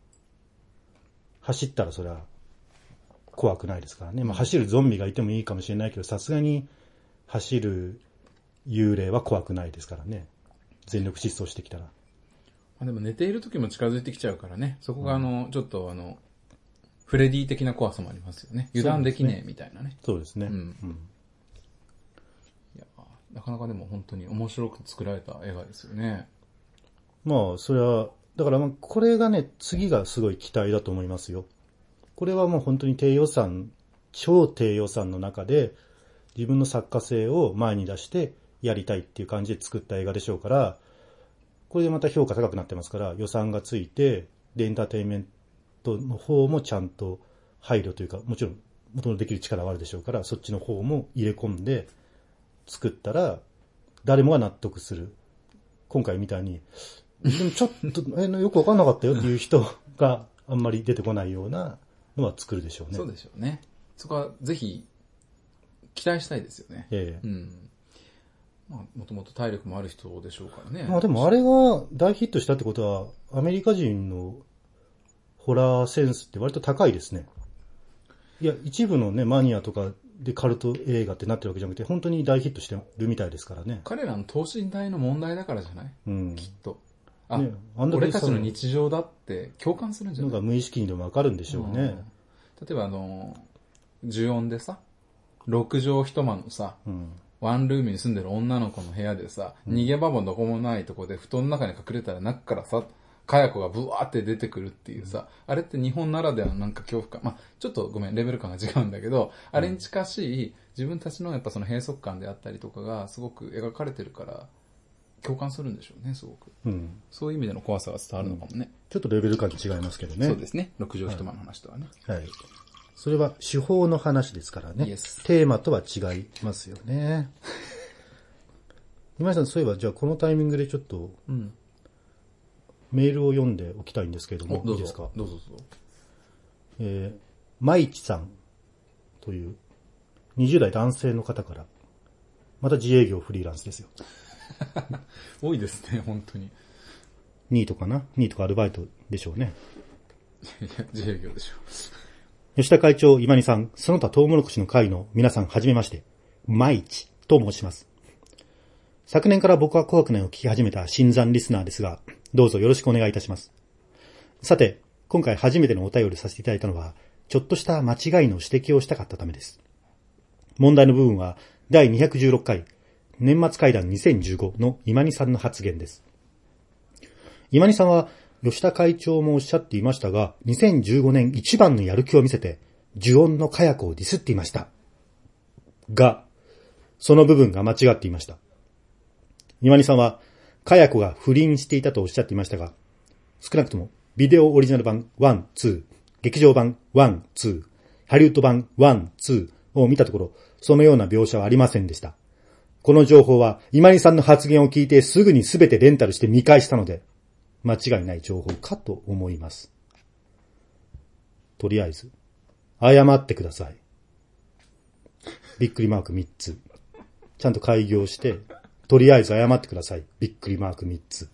走ったらそれは怖くないですからね。まあ走るゾンビがいてもいいかもしれないけど、さすがに走る幽霊は怖くないですからね。全力疾走してきたら。まあ、でも寝ている時も近づいてきちゃうからね。そこがあの、うん、ちょっとあの、フレディ的な怖さもありますよね。油断できねえみたいなね。 そうですね。 うん。 うん、 いや、なかなかでも本当に面白く作られた映画ですよね。 まあ、それは、だからまあ、これがね、次がすごい期待だと思いますよ。これはもう本当に低予算、超低予算の中で、自分の作家性を前に出してやりたいっていう感じで作った映画でしょうから、これでまた評価高くなってますから、予算がついて、で、エンターテインメントの方もちゃんと配慮というか、もちろん元のできる力はあるでしょうから、そっちの方も入れ込んで作ったら、誰もが納得する。今回みたいに、でもちょっと、え、よくわかんなかったよっていう人があんまり出てこないようなのは作るでしょうね。 そうでしょうね。そこはぜひ期待したいですよね。 ええ。 うん。まあ、もともと体力もある人でしょうからね。 まあでもあれが大ヒットしたってことは、アメリカ人のホラーセンスって割と高いですね。いや、一部のね、マニアとかでカルト映画ってなってるわけじゃなくて、本当に大ヒットしてるみたいですからね。 彼らの等身大の問題だからじゃない、うん、きっと。あ、ね、俺たちの日常だって共感するんじゃない？ なんか無意識にでもわかるんでしょうね。うん、例えばあの、呪音でさ、六畳一間のさ、うん、ワンルームに住んでる女の子の部屋でさ、うん、逃げ場もどこもないとこで布団の中に隠れたら中からさ、かや子がブワーって出てくるっていうさ、あれって日本ならではのなんか恐怖感、まあちょっとごめん、レベル感が違うんだけど、あれに近しい自分たちのやっぱその閉塞感であったりとかがすごく描かれてるから、共感するんでしょうね、すごく。うん、そういう意味での怖さが伝わるのかもね。うん、 ちょっとレベル感違いますけどね。 そうですね。六畳一間の話とはね。 はい。はい、それは手法の話ですからね。Yes. テーマとは違いますよね。今井さん、そういえば、じゃあこのタイミングでちょっと、うん、メールを読んでおきたいんですけれども、 どうぞいいですか？ どうぞどうぞ。 えー、まいちさんというにじゅう代男性の方から、また自営業フリーランスですよ。 多いですね、本当に。 ニートかな？ニートかアルバイトでしょうね。 いや、自営業でしょう。吉田会長、今にさん、その他トウモロコシの会の皆さん、はじめまして、まいちと申します。昨年から僕は紅白年を聞き始めた新参リスナーですが、どうぞよろしくお願いいたします。さて、今回初めてのお便りさせていただいたのは、ちょっとした間違いの指摘をしたかったためです。問題の部分は、だいにひゃくじゅうろっかい、年末会談にせんじゅうごの今にさんの発言です。今にさんは、吉田会長もおっしゃっていましたが、にせんじゅうごねん一番のやる気を見せて、呪音の火薬をディスっていました。が、その部分が間違っていました。今にさんは、火薬が不倫していたとおっしゃっていましたが、少なくとも、ビデオオリジナル版ワン、ツー、劇場版ワン、ツー、ハリウッド版ワン、ツーを見たところ、そのような描写はありませんでした。この情報は、今井さんの発言を聞いてすぐに全てレンタルして見返したので、間違いない情報かと思います。とりあえず、謝ってください。びっくりマークみっつ。ちゃんと開業して、とりあえず謝ってください。びっくりマークみっつ。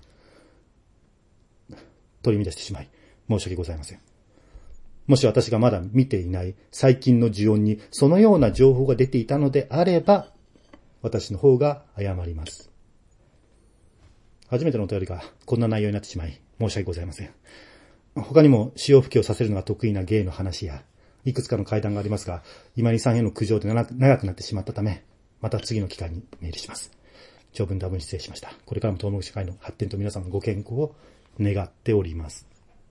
取り乱してしまい、申し訳ございません。もし私がまだ見ていない最近の呪音にそのような情報が出ていたのであれば、私の方が謝ります。初めてのお便りがこんな内容になってしまい、申し訳ございません。他にも潮吹きをさせるのが得意な芸の話や、いくつかの会談がありますが、今井さんへの苦情で長くなってしまったため、また次の機会にメールします。 長文多文失礼しました。これからもトウモロコシ会の発展と皆さんのご健康を願っております。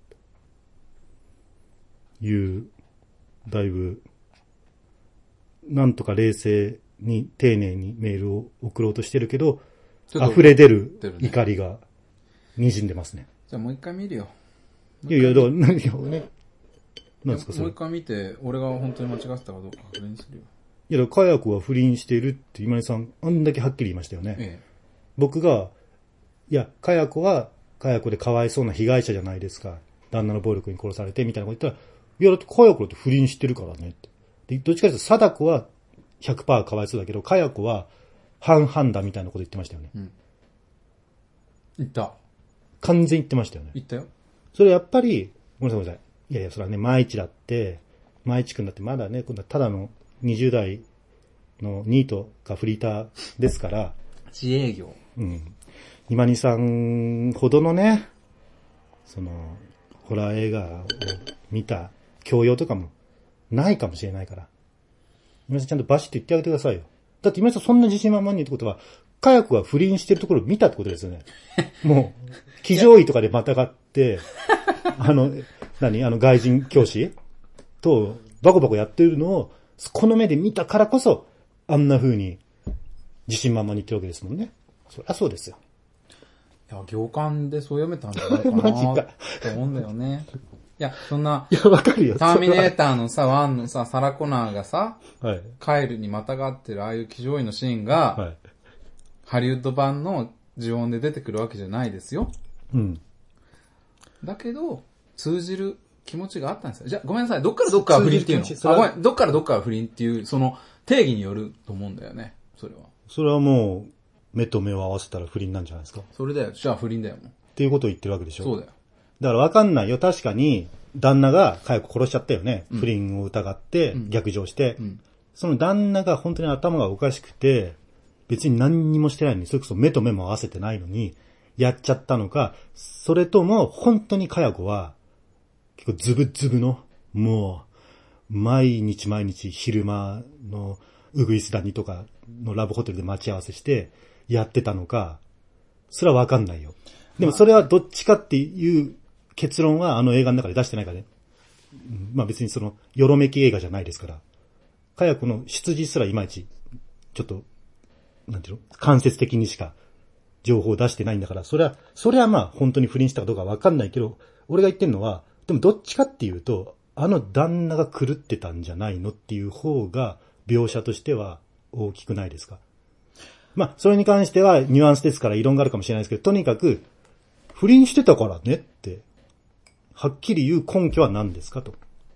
いう、だいぶ、なんとか冷静に丁寧にメールを送ろうとしてるけど、溢れ出る怒りが滲んでますね。 じゃあもう一回見るよ。 いやいや、だから何をね。何ですかそれ。 もう一回見て、俺が本当に間違ってたかどうか確認するよ。 いや、だから、かや子は不倫しているって今井さん、あんだけはっきり言いましたよね。ええ、僕が、いや、かや子は、かや子でかわいそうな被害者じゃないですか。旦那の暴力に殺されて、みたいなこと言ったら、いや、だってかや子って不倫してるからねって。で、どっちかというと、貞子は ひゃくパーセント かわいそうだけど、かや子は半々だみたいなこと言ってましたよね。うん。 言った。 完全言ってましたよね。 言ったよ。 それやっぱり、ごめんなさいごめんなさい。いやいや、それはね、毎日だって、毎日くんだってまだね、今度はただのにじゅう代のニートかフリーターですから。 自営業。 うん。今にさんほどのね、その、ホラー映画を見た教養とかもないかもしれないから。今さんちゃんとバシッと言ってあげてくださいよ。だって今さんそんな自信満々に言うってことは、かや子が不倫してるところを見たってことですよね。もう、騎乗位とかでまたがって、あの、何あの外人教師とバコバコやってるのを、この目で見たからこそ、あんな風に自信満々に言ってるわけですもんね。そりゃそうですよ。 いや、行間でそう読めたんじゃないかなと思うんだよね。いや、そんな、 いや、わかるよ。 ターミネーターのさ、ワンのさ、サラコナーがさ、 はい、 カエルにまたがってるああいう騎乗位のシーンが、はい、ハリウッド版の呪音で出てくるわけじゃないですよ。 うん。 だけど、通じる気持ちがあったんですよ。じゃあ、ごめんなさい。どっからどっかは不倫っていうのあ、ごめん。どっからどっかは不倫っていう、その定義によると思うんだよね。それは。 それはもう、目と目を合わせたら不倫なんじゃないですか。 それだよ。じゃあ不倫だよもう。 っていうことを言ってるわけでしょ。 そうだよ。 だからわかんないよ。確かに、旦那がかや子殺しちゃったよね。うん、不倫を疑って、逆上して、うんうん。その旦那が本当に頭がおかしくて、別に何にもしてないのに、それこそ目と目も合わせてないのに、やっちゃったのか、それとも、本当にかや子は、結構ズブズブの、もう、毎日毎日昼間のウグイス谷とかのラブホテルで待ち合わせして、やってたのか、それはわかんないよ。でもそれはどっちかっていう結論はあの映画の中で出してないからね。まあ別にその、よろめき映画じゃないですから。かや子の出自すらいまいち、ちょっと、なんていうの間接的にしか情報を出してないんだから、それは、それはまあ本当に不倫したかどうかわかんないけど、俺が言ってるのは、でもどっちかっていうと、あの旦那が狂ってたんじゃないのっていう方が、描写としては大きくないですか。まあ、それに関してはニュアンスですから異論があるかもしれないですけど、とにかく、不倫してたからねって、はっきり言う根拠は何ですかと。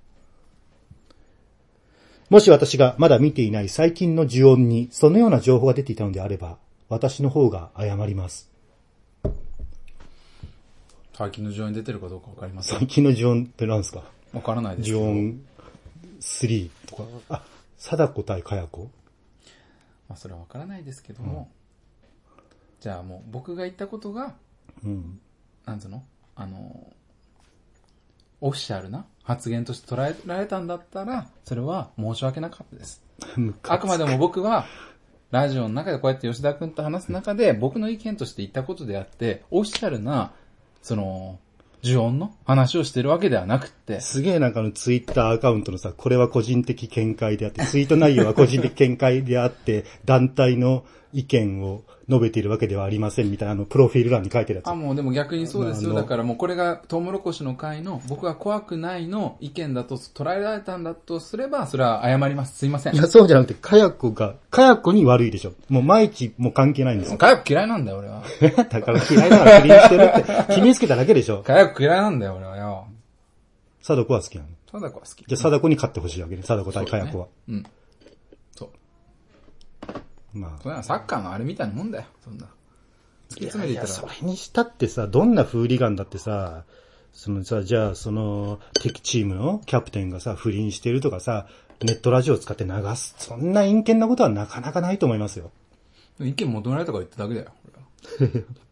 もし私がまだ見ていない最近の呪音にそのような情報が出ていたのであれば、私の方が謝ります。 最近の呪音に出てるかどうかわかりません。 最近の呪音って何ですか？ わからないですけど。 呪音スリーとか、あ、貞子対かや子？ まあそれはわからないですけども、うん、じゃあもう僕が言ったことが、うん、なんつうのあの、オフィシャルな発言として捉えられたんだったら、それは申し訳なかったです。あくまでも僕は、ラジオの中でこうやって吉田くんと話す中で、僕の意見として言ったことであって、オフィシャルな、その、呪音の話をしてるわけではなくって。 すげえなんかのツイッターアカウントのさ、これは個人的見解であって、ツイート内容は個人的見解であって、団体の意見を述べているわけではありませんみたいなあのプロフィール欄に書いてるやつ。 あ、もうでも逆にそうですよ。だからもうこれがトウモロコシの会の僕は怖くないの意見だと捉えられたんだとすれば、それは謝ります。すいません。 いや、そうじゃなくて、かや子が、かや子に悪いでしょ。もう毎日もう関係ないんですよ。 かや子嫌いなんだよ、俺は。 だから嫌いなら不倫してるって決めつけただけでしょ。 かや子嫌いなんだよ、俺はよ。 貞子は好きなの？ 貞子は好き。 じゃあ貞子に勝ってほしいわけね。貞子対かや子は。 うね、うん。そう。 まあ。 それはサッカーのあれみたいなもんだよ、そんな。突き詰めていったら。 いやいや、それにしたってさ、どんなフーリガンだってさ、そのさ、じゃあその敵チームのキャプテンがさ、不倫してるとかさ、ネットラジオを使って流す。そんな陰険なことはなかなかないと思いますよ。 意見求められたから言っただけだよ、俺は。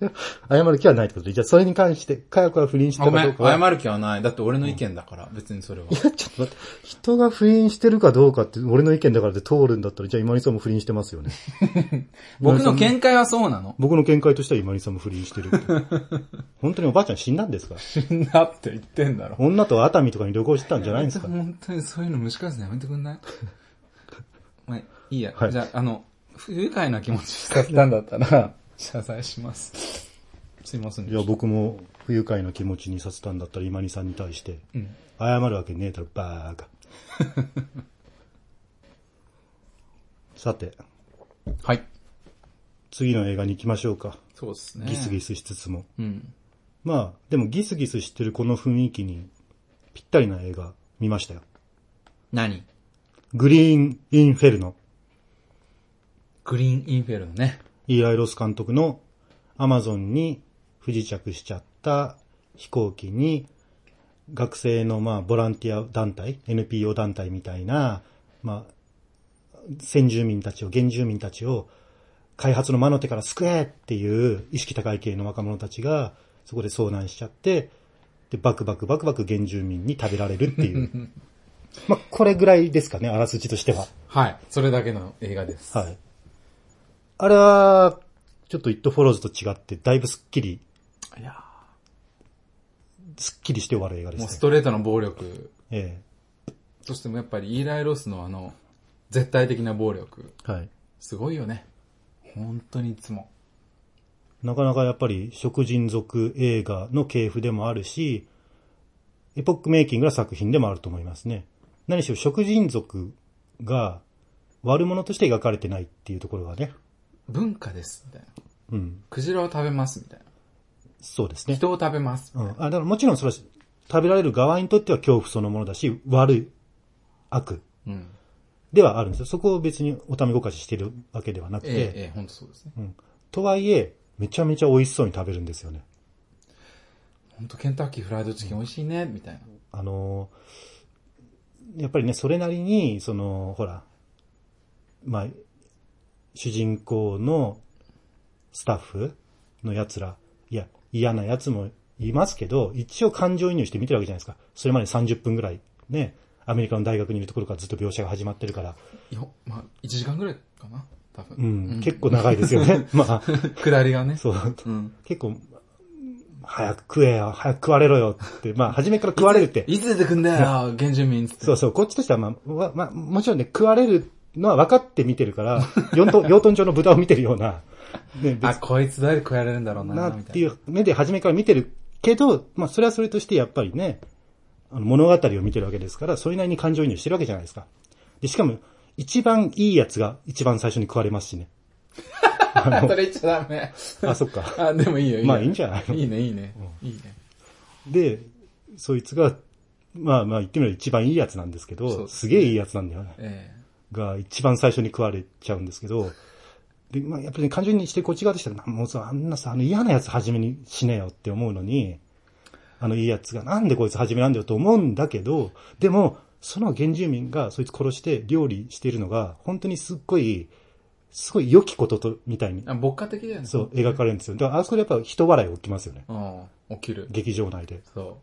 謝る気はないってことで、じゃあそれに関して、かや子は不倫してたかどうかは。 ごめん、謝る気はない。だって俺の意見だから、うん、別にそれは。 いや、ちょっと待って、人が不倫してるかどうかって、俺の意見だからで通るんだったら、じゃあ今井さんも不倫してますよね。 僕の見解はそうなの？ 僕の見解としては今井さんも不倫してるって。本当におばあちゃん死んだんですか？ 死んだって言ってんだろ。 女と熱海とかに旅行してたんじゃないんですか？ 本当にそういうの蒸し返すのやめてくんない？まあ、いいや。 はい、 じゃあ、あの、不愉快な気持ちさせたんだったら、謝罪します。すいません。 いや、僕も不愉快な気持ちにさせたんだったら今井さんに対して、うん、謝るわけねえだろ、バーカ。さて。 はい。 次の映画に行きましょうか。 そうですね。 ギスギスしつつも。 うん。 まあ、でもギスギスしてるこの雰囲気にぴったりな映画見ましたよ。 何？ グリーン・インフェルノ。 グリーン・インフェルノね。 イーライ・ロス監督のアマゾンに不時着しちゃった飛行機に学生のまあボランティア団体、エヌピーオー 団体みたいな、まあ、先住民たちを、原住民たちを開発の魔の手から救えっていう意識高い系の若者たちがそこで遭難しちゃって、で、バクバクバクバク原住民に食べられるっていう。まあ、これぐらいですかね、あらすじとしては。 はい。それだけの映画です。 はい。あれは、ちょっとイットフォローズと違って、だいぶスッキリ、 いやスッキリして終わる映画ですね。 もうストレートの暴力。 ええ。 そしてもやっぱりイーライ・ロスのあの、絶対的な暴力。 はい。 すごいよね。本当にいつも。 なかなかやっぱり食人族映画の系譜でもあるし、エポックメイキングな作品でもあると思いますね。何しろ食人族が悪者として描かれてないっていうところがね。 文化ですみたいな。 うん。 クジラを食べますみたいな。 そうですね。 人を食べますみたいな。うん。あ、だからもちろんそれは食べられる側にとっては恐怖そのものだし、悪い悪ではあるんですよ。そこを別におためごかししてるわけではなくて。 ええ、ええ、本当そうですね。 うん。とはいえ、めちゃめちゃ美味しそうに食べるんですよね。 本当ケンタッキーフライドチキン美味しいね、みたいな。 あのー、やっぱりね、それなりに、その、ほら、まあ、主人公のスタッフの奴ら、いや、嫌な奴もいますけど、一応感情移入して見てるわけじゃないですか。それまでさんじゅっぷんぐらい、ね、アメリカの大学にいるところからずっと描写が始まってるから。 いや、まあ、いちじかんぐらいかな、多分。 うん、うん、結構長いですよね。まあ。 下りがね。 そう。うん、結構、早く食えよ、早く食われろよって、まあ、初めから食われるって。 いつ出てくんだよ、原住民って。 そうそう、こっちとしては、まあ、まあ、もちろんね、食われるのは分かって見てるから、養豚、養豚場の豚を見てるような。 ね、あ、こいつどうやって食われるんだろうな、 なっていう目で初めから見てるけど、まあ、それはそれとしてやっぱりね、あの物語を見てるわけですから、それなりに感情移入してるわけじゃないですか。で、しかも、一番いいやつが一番最初に食われますしね。 それ言っちゃダメ。 あ、そっか。 あ、でもいいよ、いいよ。 まあいいんじゃないの？ いいね、いいね。うん、いいね。 で、そいつが、まあまあ言ってみれば一番いいやつなんですけど、すげえいいやつなんだよね。ええ、が一番最初に食われちゃうんですけど、で、まあやっぱり、ね、感情にしてこっち側としては、もうさ、あんなさ、あの嫌なやつ初めに死ねよって思うのに、あのいいやつがなんでこいつ初めなんだよと思うんだけど、でも、その原住民がそいつ殺して料理しているのが、本当にすっごい、すごい良きことと、みたいに。 あ、牧歌的だよね。 そう、描かれるんですよ。だからあそこでやっぱ人笑い起きますよね。 ああ、起きる。 劇場内で。 そう。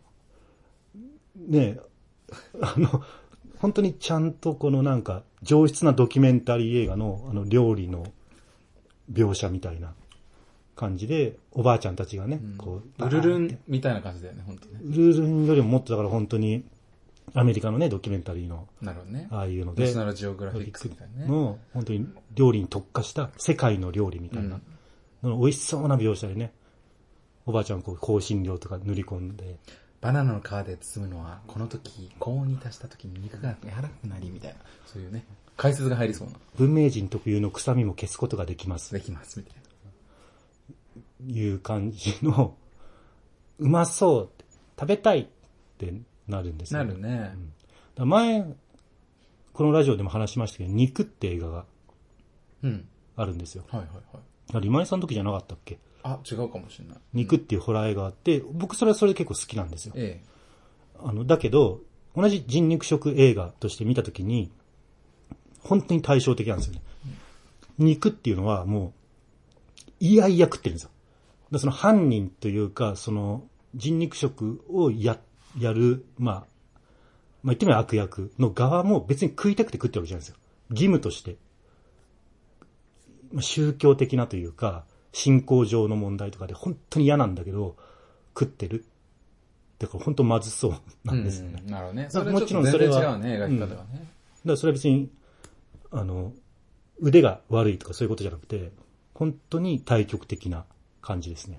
ねえ、あの、本当にちゃんとこのなんか、上質なドキュメンタリー映画の、あの、料理の描写みたいな感じで、おばあちゃんたちがね、うん、こう、ウルルンみたいな感じだよね、本当ね。 ウルルンよりももっとだから本当に、アメリカのね、ドキュメンタリーの、 なるほどね。 ああいうので、 ナショナルジオグラフィックスみたいなね。 の、本当に料理に特化した世界の料理みたいな、うん、の美味しそうな描写でね、おばあちゃんこう香辛料とか塗り込んで、 バナナの皮で包むのは、この時、高温に達した時に肉が柔らかくなり、みたいな、そういうね、解説が入りそうな。 文明人特有の臭みも消すことができます。 できます、みたいな。いう感じの、うまそう、食べたいってなるんですよね。 なるね。 うん、前、このラジオでも話しましたけど、肉って映画があるんですよ。 うん、はいはいはい。 あれ、今井さんの時じゃなかったっけ？ あ、違うかもしれない。 肉っていうホラー映画があって、僕それはそれで結構好きなんですよ。 ええ。 あの、だけど、同じ人肉食映画として見た時に、本当に対照的なんですよね。うん、肉っていうのはもう、いやいや食ってるんですよ。 だその犯人というか、その人肉食をや、やる、まあ、まあ言ってみれば悪役の側も別に食いたくて食ってるわけじゃないですよ。義務として。宗教的なというか、信仰上の問題とかで本当に嫌なんだけど、食ってる。だから本当まずそうなんですよね。 うん、なるほどね。それもちろんそれは違うね、描き方がね。うん、だからそれは別に、あの、腕が悪いとかそういうことじゃなくて、本当に対極的な感じですね。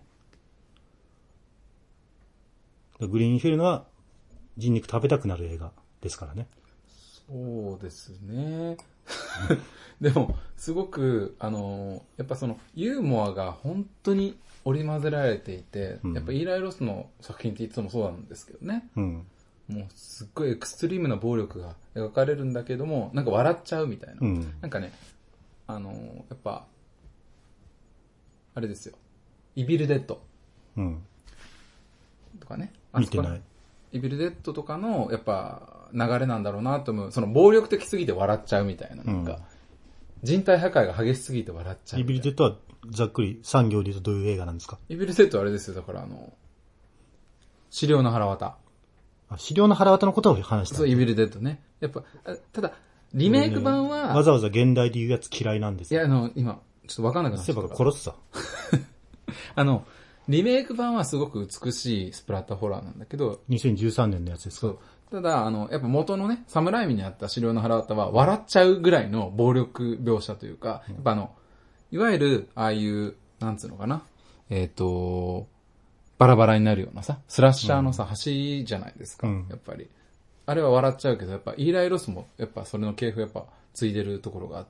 グリーンフェルノは人肉食べたくなる映画ですからね。 そうですね。でも、すごく、あの、やっぱその、ユーモアが本当に織り交ぜられていて、うん、やっぱイーライ・ロスの作品っていつもそうなんですけどね。うん、もうすっごいエクストリームな暴力が描かれるんだけども、なんか笑っちゃうみたいな。うん、なんかね、あの、やっぱ、あれですよ。イビル・デッド。うん、とかね。 見てない。 イビル・デッドとかの、やっぱ、流れなんだろうなと思う。その暴力的すぎて笑っちゃうみたいな。なんか、うん、人体破壊が激しすぎて笑っちゃうみたいな。 イビル・デッドはざっくり産業で言うとどういう映画なんですか？ イビル・デッドはあれですよ。だからあの、資料の腹渡。 あ、資料の腹渡のことを話した。 そう、イビル・デッドね。やっぱ、ただ、リメイク版は、 ね、わざわざ現代で言うやつ嫌いなんですよ。いや、あの、今、ちょっとわかんなくなっちゃった。 そういえば殺すさ。 あの、リメイク版はすごく美しいスプラッターホラーなんだけど、 にせんじゅうさんねんのやつですか？そう。 ただ、あの、やっぱ元のね、サムライミにあった資料の腹渡は笑っちゃうぐらいの暴力描写というか、やっぱあの、いわゆる、ああいう、なんつうのかな、えっと、バラバラになるようなさ、スラッシャーのさ、橋じゃないですか、やっぱり。あれは笑っちゃうけど、やっぱイーライ・ロスも、やっぱそれの系譜やっぱついでるところがあって、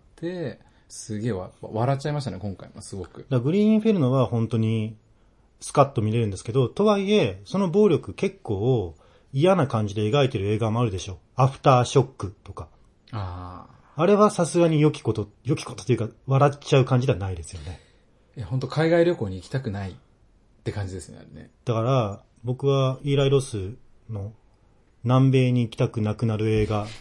すげえわ笑っちゃいましたね、今回もすごく。 だグリーンフェルノは本当にスカッと見れるんですけど、とはいえ、その暴力結構嫌な感じで描いてる映画もあるでしょ。アフターショックとか。ああ。あれはさすがに良きこと、良きことというか、笑っちゃう感じではないですよね。 いや、本当海外旅行に行きたくないって感じですね、あれね。 だから、僕はイーライ・ロスの南米に行きたくなくなる映画、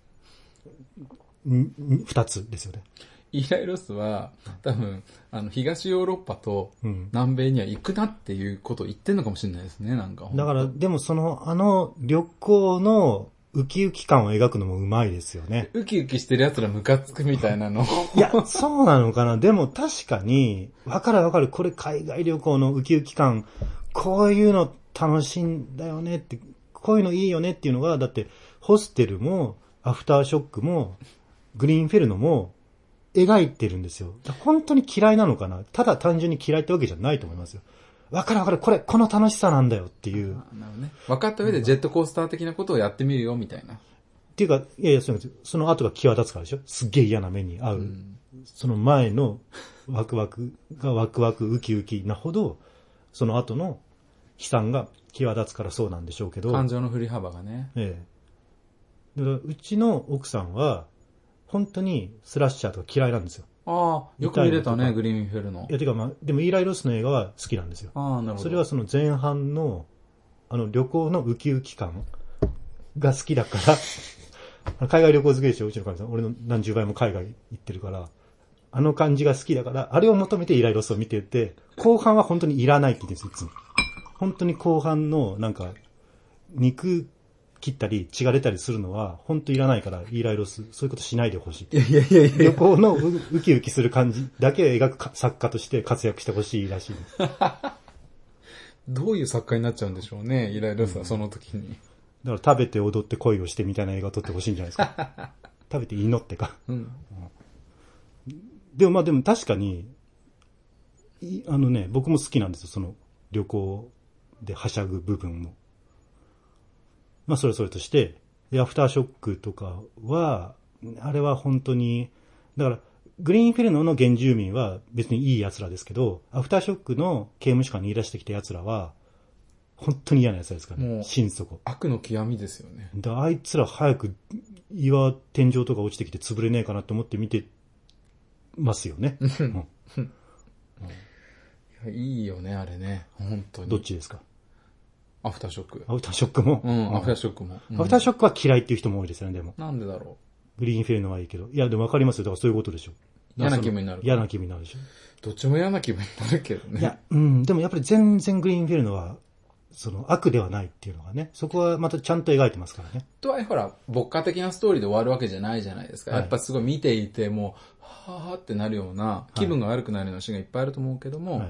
二つですよね。 イーライ・ロスは、多分、あの、東ヨーロッパと南米には行くなっていうことを言ってんのかもしれないですね、なんか。 だから、でもその、あの、旅行のウキウキ感を描くのもうまいですよね。 ウキウキしてる奴らムカつくみたいなの。 いや、そうなのかな。でも確かに、わかるわかる。これ海外旅行のウキウキ感、こういうの楽しいんだよねって、こういうのいいよねっていうのが、だって、ホステルも、アフターショックも、グリーンフェルノも、描いてるんですよ。本当に嫌いなのかな。ただ単純に嫌いってわけじゃないと思いますよ。わかるわかる。これ、この楽しさなんだよっていう。 なるほどね。分かった上でジェットコースター的なことをやってみるよみたいな。 っていうか、いやいや、その後が際立つからでしょ。すっげえ嫌な目に遭う。うん、その前のワクワクがワクワクウキウキなほど、その後の悲惨が際立つからそうなんでしょうけど。 感情の振り幅がね。ええ。だからうちの奥さんは、本当にスラッシャーとか嫌いなんですよ。 ああ、よく見れたね、グリーンフェルノ。 いや、てかまあ、でもイーライ・ロスの映画は好きなんですよ。 ああ、なるほど。 それはその前半の、あの旅行のウキウキ感が好きだから、海外旅行好きでしょ、うちの彼さん。俺の何十倍も海外行ってるから、あの感じが好きだから、あれを求めてイーライ・ロスを見てて、後半は本当にいらないって言ってるんですよ、いつも。本当に後半の、なんか、肉、切ったり血が出たりするのは本当いらないから、イーライ・ロスそういうことしないでほしい。 いやいやいやいや。 旅行のウキウキする感じだけ描く作家として活躍してほしいらしいです。 どういう作家になっちゃうんでしょうね、イーライ・ロスはその時に。 だから食べて踊って恋をしてみたいな映画を撮ってほしいんじゃないですか。食べて祈ってか。うん、でもまあでも確かにあのね、僕も好きなんですよ、その旅行ではしゃぐ部分も。まあそれそれとして、アフターショックとかは、あれは本当に、だから、グリーンフェルノの原住民は別にいい奴らですけど、アフターショックの刑務所からにいらしてきた奴らは、本当に嫌な奴らですからね、心底。 悪の極みですよね。 だあいつら早く岩、天井とか落ちてきて潰れねえかなと思って見てますよね。うん、 いやいいよね、あれね。本当に。 どっちですか？ アフターショック。 アフターショックも、 うん、アフターショックも、 うん。アフターショックは嫌いっていう人も多いですよね、でも。 なんでだろう。グリーンフェルノはいいけど。いや、でもわかりますよ。だからそういうことでしょ。 嫌な気分になる。 嫌な気分になるでしょ。 どっちも嫌な気分になるけどね。 いや、うん、でもやっぱり全然グリーンフィルドは、その悪ではないっていうのがね、そこはまたちゃんと描いてますからね。 とはいえほら、牧歌的なストーリーで終わるわけじゃないじゃないですか。はい、やっぱすごい見ていてもう、はぁーってなるような、気分が悪くなるようなシーンがいっぱいあると思うけども、はい、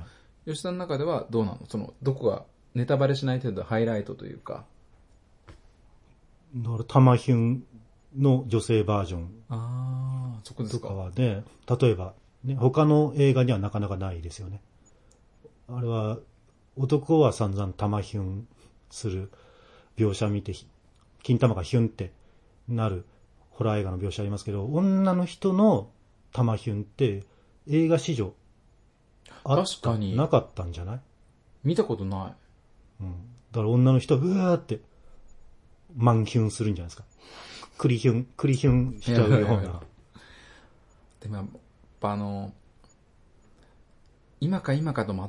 吉田の中ではどうなの？その、どこがネタバレしない程度ハイライトというか。 だから、タマヒュンの女性バージョン。 ああ、そこですか。 とかはね、例えば、ね、他の映画にはなかなかないですよね。あれは、男は散々玉ヒュンする描写見て、金玉がヒュンってなるホラー映画の描写ありますけど、女の人の玉ヒュンって映画史上あった確かになかったんじゃない？ 見たことない。 うん。だから女の人はうわーってマンヒュンするんじゃないですか。クリヒュン、クリヒュンしちゃうような。 でもやっぱあの、今か今かと待って、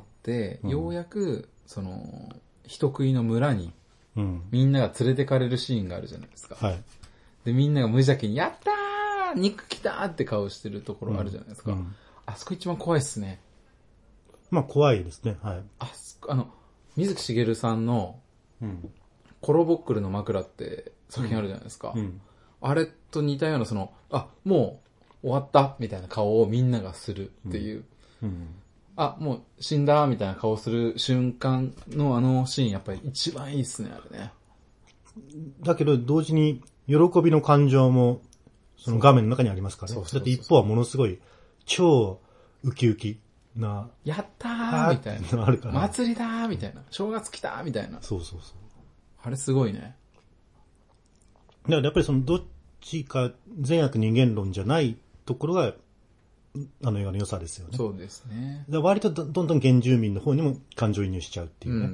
うん、ようやく、その、人食いの村に、うん、みんなが連れてかれるシーンがあるじゃないですか。はい。で、みんなが無邪気に、やったー肉来たーって顔してるところあるじゃないですか。うんうん、あそこ一番怖いっすね。 まあ怖いですね。はい。 あそこ、あの、水木しげるさんの、うん、コロボックルの枕って作品あるじゃないですか。うんうん、あれと似たような、その、あ、もう終わったみたいな顔をみんながするっていう。うんうんあ、もう死んだみたいな顔する瞬間のあのシーンやっぱり一番いいっすね、あれね。 だけど同時に喜びの感情もその画面の中にありますからね。だって一方はものすごい超ウキウキな。 やったーみたいな。 あるから、ね、 祭りだーみたいな。正月来たーみたいな。 そうそうそう。 あれすごいね。 だからやっぱりそのどっちか善悪二元論じゃないところがあの映画の良さですよね。 そうですね。 だ割とどんどん原住民の方にも感情移入しちゃうっていうね。うん、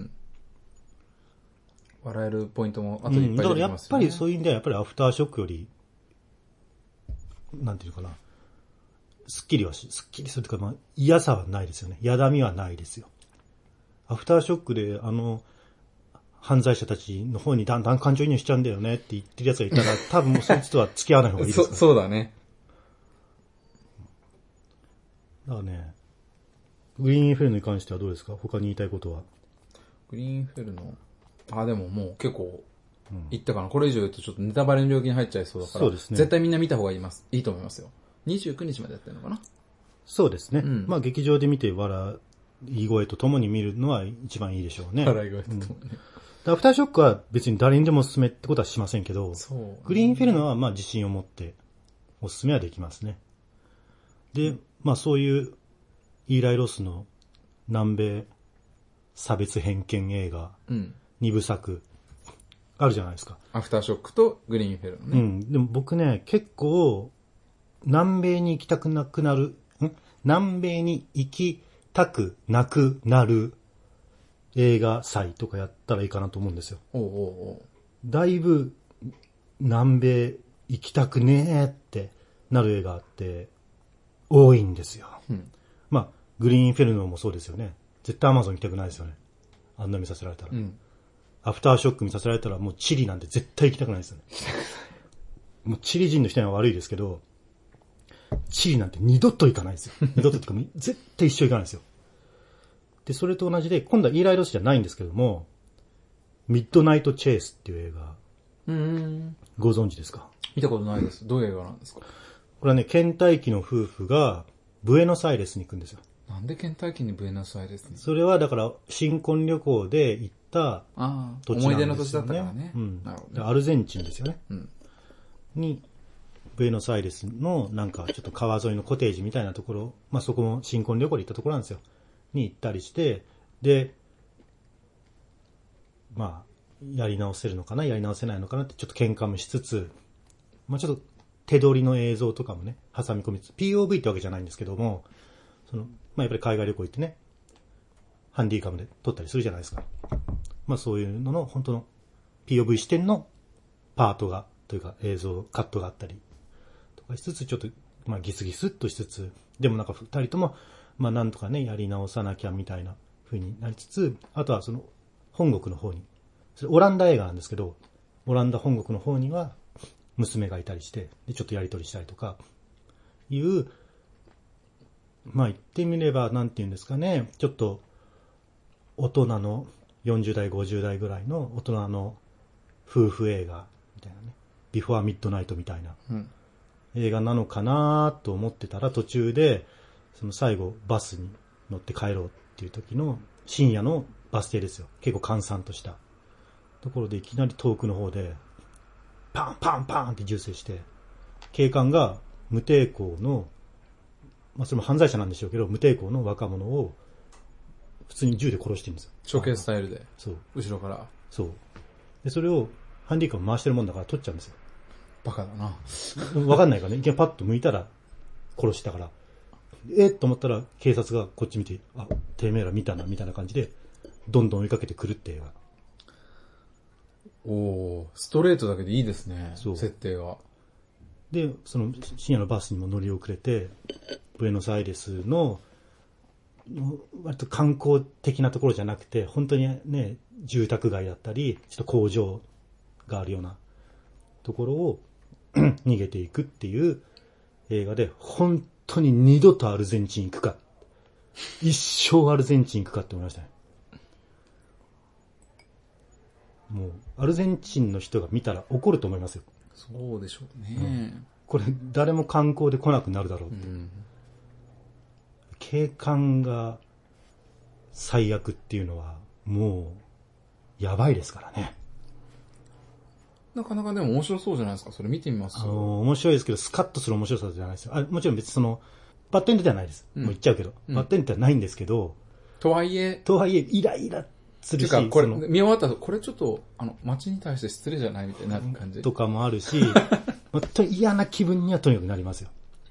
笑えるポイントもあといっぱい出てきますよね、うん。だからやっぱりそういう意味ではやっぱりアフターショックより、なんていうかな、スッキリはし、スッキリするというか、まあ、嫌さはないですよね。やだみはないですよ。アフターショックであの、犯罪者たちの方にだんだん感情移入しちゃうんだよねって言ってる奴がいたら、多分もうそいつとは付き合わない方がいいですから。 そ, そうだね。 だからね、グリーンフェルに関してはどうですか？他に言いたいことは。 グリーンフェルの、あ、でももう結構言ったかな。うん、これ以上言うとちょっとネタバレの領域に入っちゃいそうだから、そうですね、絶対みんな見た方がいいます。いいと思いますよ。にじゅうくにちまでやってるのかな？ そうですね。うん、まあ劇場で見て笑い声とともに見るのは一番いいでしょうね。 笑い声とともに。 うん、アフターショックは別に誰にでもおすすめってことはしませんけど、そう、グリーンフェルノはまあ自信を持っておすすめはできますね。で、まあそういうイーライ・ロスの南米差別偏見映画、うん、にぶさくあるじゃないですか。 アフターショックとグリーンフェルノね。 うん。でも僕ね、結構南米に行きたくなくなる、ん南米に行きたくなくなる映画祭とかやったらいいかなと思うんですよ。おうおうおうだいぶ南米行きたくねえってなる映画って多いんですよ。うん、まあ、グリーンフェルノもそうですよね。絶対アマゾン行きたくないですよね。あんな見させられたら。うん、アフターショック見させられたらもうチリなんて絶対行きたくないですよね。もうチリ人の人には悪いですけど、チリなんて二度と行かないですよ。二度とってか絶対一生行かないですよ。で、それと同じで、今度はイーライ・ロスじゃないんですけども、ミッドナイト・チェイスっていう映画、うーんご存知ですか？ 見たことないです。どういう映画なんですか？ これはね、倦怠期の夫婦がブエノスアイレスに行くんですよ。 なんで倦怠期にブエノスアイレスに？ それはだから新婚旅行で行った土地なんですよね。 思い出の土地だったからね。 うん。なるほどね。アルゼンチンですよね。うん。に、ブエノスアイレスのなんかちょっと川沿いのコテージみたいなところ、まあそこも新婚旅行で行ったところなんですよ。に行ったりして、で、まあ、やり直せるのかな、やり直せないのかなってちょっと喧嘩もしつつ、まあちょっと手取りの映像とかもね、挟み込みつつ、ピーオーブイ ってわけじゃないんですけども、その、まあやっぱり海外旅行行ってね、ハンディカムで撮ったりするじゃないですか。まあそういうのの本当の ピーオーブイ 視点のパートが、というか映像、カットがあったりとかしつつ、ちょっと、まあギスギスっとしつつ、でもなんか二人とも、まあなんとかね、やり直さなきゃみたいな風になりつつ、あとはその本国の方に、それオランダ映画なんですけど、オランダ本国の方には娘がいたりして、でちょっとやり取りしたりとかいうまあ言ってみれば、なんて言うんですかね、ちょっと大人のよんじゅう代、ごじゅう代ぐらいの大人の夫婦映画みたいなね、ビフォーミッドナイトみたいな映画なのかなと思ってたら、途中で、その最後バスに乗って帰ろうっていう時の深夜のバス停ですよ。結構閑散としたところでいきなり遠くの方で、パンパンパンって銃声して、警官が無抵抗の、まあそれも犯罪者なんでしょうけど、無抵抗の若者を普通に銃で殺してるんですよ。 処刑スタイルで。 そう。 後ろから。 そう。で、それをハンディカム回してるもんだから取っちゃうんですよ。 バカだな。 わかんないからね。いきなりパッと向いたら殺したから。えっと思ったら警察がこっち見て、あ、てめえら見たな、みたいな感じで、どんどん追いかけてくるって映画。 おー、ストレートだけでいいですね。 そう。 設定が。 で、その深夜のバスにも乗り遅れて、ブエノスアイレスの、割と観光的なところじゃなくて、本当にね、住宅街だったり、ちょっと工場があるようなところを逃げていくっていう映画で、本当に二度とアルゼンチン行くか。一生アルゼンチン行くかって思いましたね。もう、アルゼンチンの人が見たら怒ると思いますよ。 そうでしょうね。 うん、これ、誰も観光で来なくなるだろうって。うん、景観が最悪っていうのは、もう、やばいですからね。 なかなかでも面白そうじゃないですか。それ見てみますあの、面白いですけど、スカッとする面白さじゃないですよ。あ、もちろん別にその、バッドエンドではないです。うん、もう言っちゃうけど。うん、バッドエンドではないんですけど。 とはいえ。 とはいえ、イライラするし。 てか、これ、見終わった後、これちょっと、あの、街に対して失礼じゃないみたいな感じ。 とかもあるし、本当に嫌な気分にはとにかくなりますよ。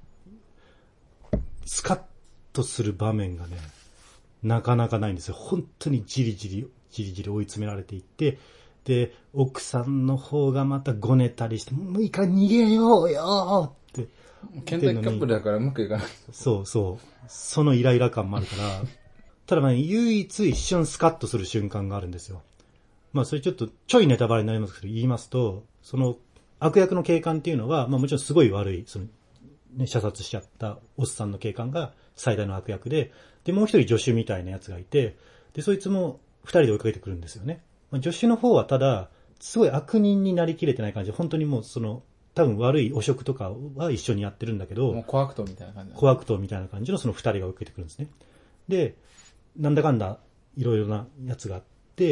スカッとする場面がね、なかなかないんですよ。本当にじりじり、じりじり追い詰められていって、で、奥さんの方がまたごねたりして、もういいから逃げようよって。 ケンタッキーカップルだからうまくいかない。 そうそう。そのイライラ感もあるから、ただまあ唯一一瞬スカッとする瞬間があるんですよ。まあそれちょっとちょいネタバレになりますけど言いますと、その悪役の警官っていうのは、まあもちろんすごい悪い、その、ね、射殺しちゃったおっさんの警官が最大の悪役で、で、もう一人助手みたいなやつがいて、で、そいつも二人で追いかけてくるんですよね。まあ、助手の方はただ、すごい悪人になりきれてない感じで、本当にもうその、多分悪い汚職とかは一緒にやってるんだけど、 もう小悪党みたいな感じ。 小悪党みたいな感じのその二人が追いかけてくるんですね。で、なんだかんだいろいろなやつがあって、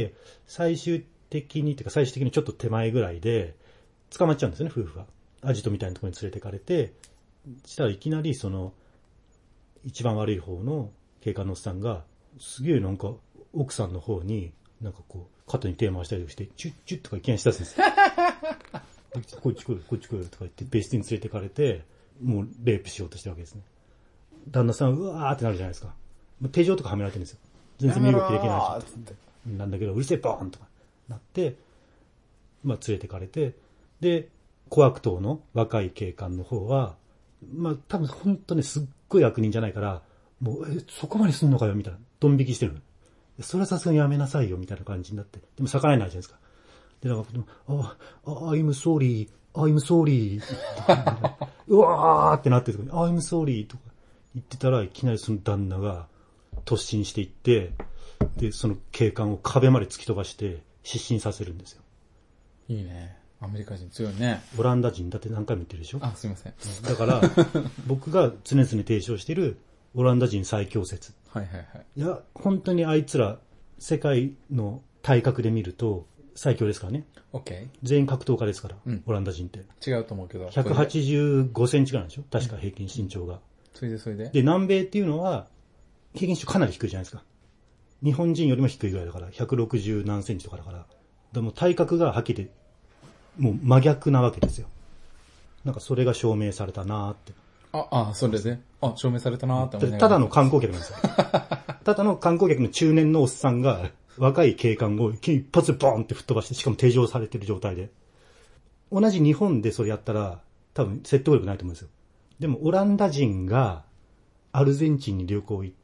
最終的に、っていうか最終的にちょっと手前ぐらいで、捕まっちゃうんですよね、夫婦が。アジトみたいなところに連れてかれて、したらいきなりその、一番悪い方の警官のおっさんが、すげえなんか、奥さんの方に、なんかこう、肩に手を回したりとかして、チュッチュッとかいきなりしたんですよ。こっち来る、こっち来るとか言って、別室に連れてかれて、もうレイプしようとしたわけですね。旦那さん、うわーってなるじゃないですか。手錠とかはめられてるんですよ。全然身動きできないし。なんだけど、うるせえボーンとかなって、まあ連れてかれて、で、小悪党の若い警官の方は、まあ多分本当にすっごい悪人じゃないから、もう、え、そこまですんのかよみたいな。ドン引きしてるの。それはさすがにやめなさいよみたいな感じになって。でも逆らえないじゃないですか。で、なんか、あ、あ、I'm sorry, I'm sorry. うわーってなってるとこに、I'm sorry とか言ってたら、いきなりその旦那が突進していって、で、その警官を壁まで突き飛ばして失神させるんですよ。 いいね。アメリカ人強いね。 オランダ人だって何回も言ってるでしょ？ あ、すいません。 だから、僕が常々提唱しているオランダ人最強説。 はいはいはい。 いや、本当にあいつら、世界の体格で見ると最強ですからね。 OK。 全員格闘家ですから、 うん、 オランダ人って。 違うと思うけど。 ひゃくはちじゅうごセンチぐらいなんでしょ？確か平均身長が。うん、 それでそれで。 で、南米っていうのは、平均身長かなり低いじゃないですか。日本人よりも低いぐらいだから、ひゃくろくじゅう何センチとかだから。でも体格がはっきり言って、もう真逆なわけですよ。なんかそれが証明されたなーって。 あ、あ、それで。あ、証明されたなーって思いながら。 ただの観光客なんですよ。ただの観光客の中年のおっさんが、若い警官を一発でボーンって吹っ飛ばして、しかも手錠されてる状態で。同じ日本でそれやったら、多分説得力ないと思うんですよ。でもオランダ人がアルゼンチンに旅行行って、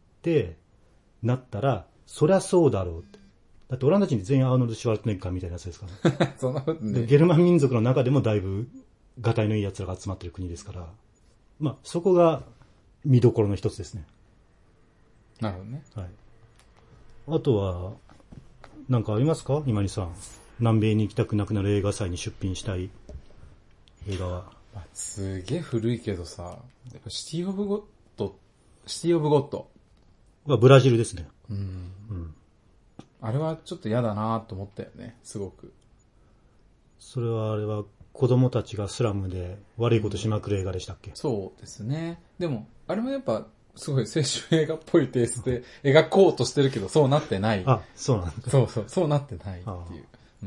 なったら、そりゃそうだろうって。だってオランダ人って全員アーノルド・シュワルツェネッガーみたいなやつですから、ね。 そんなことね。 でゲルマン民族の中でもだいぶ、がたいのいい奴らが集まってる国ですから、まあ、そこが見どころの一つですね。 なるほどね。 はい。あとは、なんかありますか今井さん。南米に行きたくなくなる映画祭に出品したい映画は。 まあ、すげえ古いけどさ、やっぱシティオブゴッド、シティオブゴッド。 はブラジルですね。 うん。 うん。 あれはちょっと嫌だなと思ったよね、すごく。 それはあれは子供たちがスラムで悪いことしまくる映画でしたっけ？ そうですね。でも、あれもやっぱ、すごい青春映画っぽいテイストで描こうとしてるけど、そうなってない。 あ、そうなんだ。 そうそう、そうなってないっていう。うん、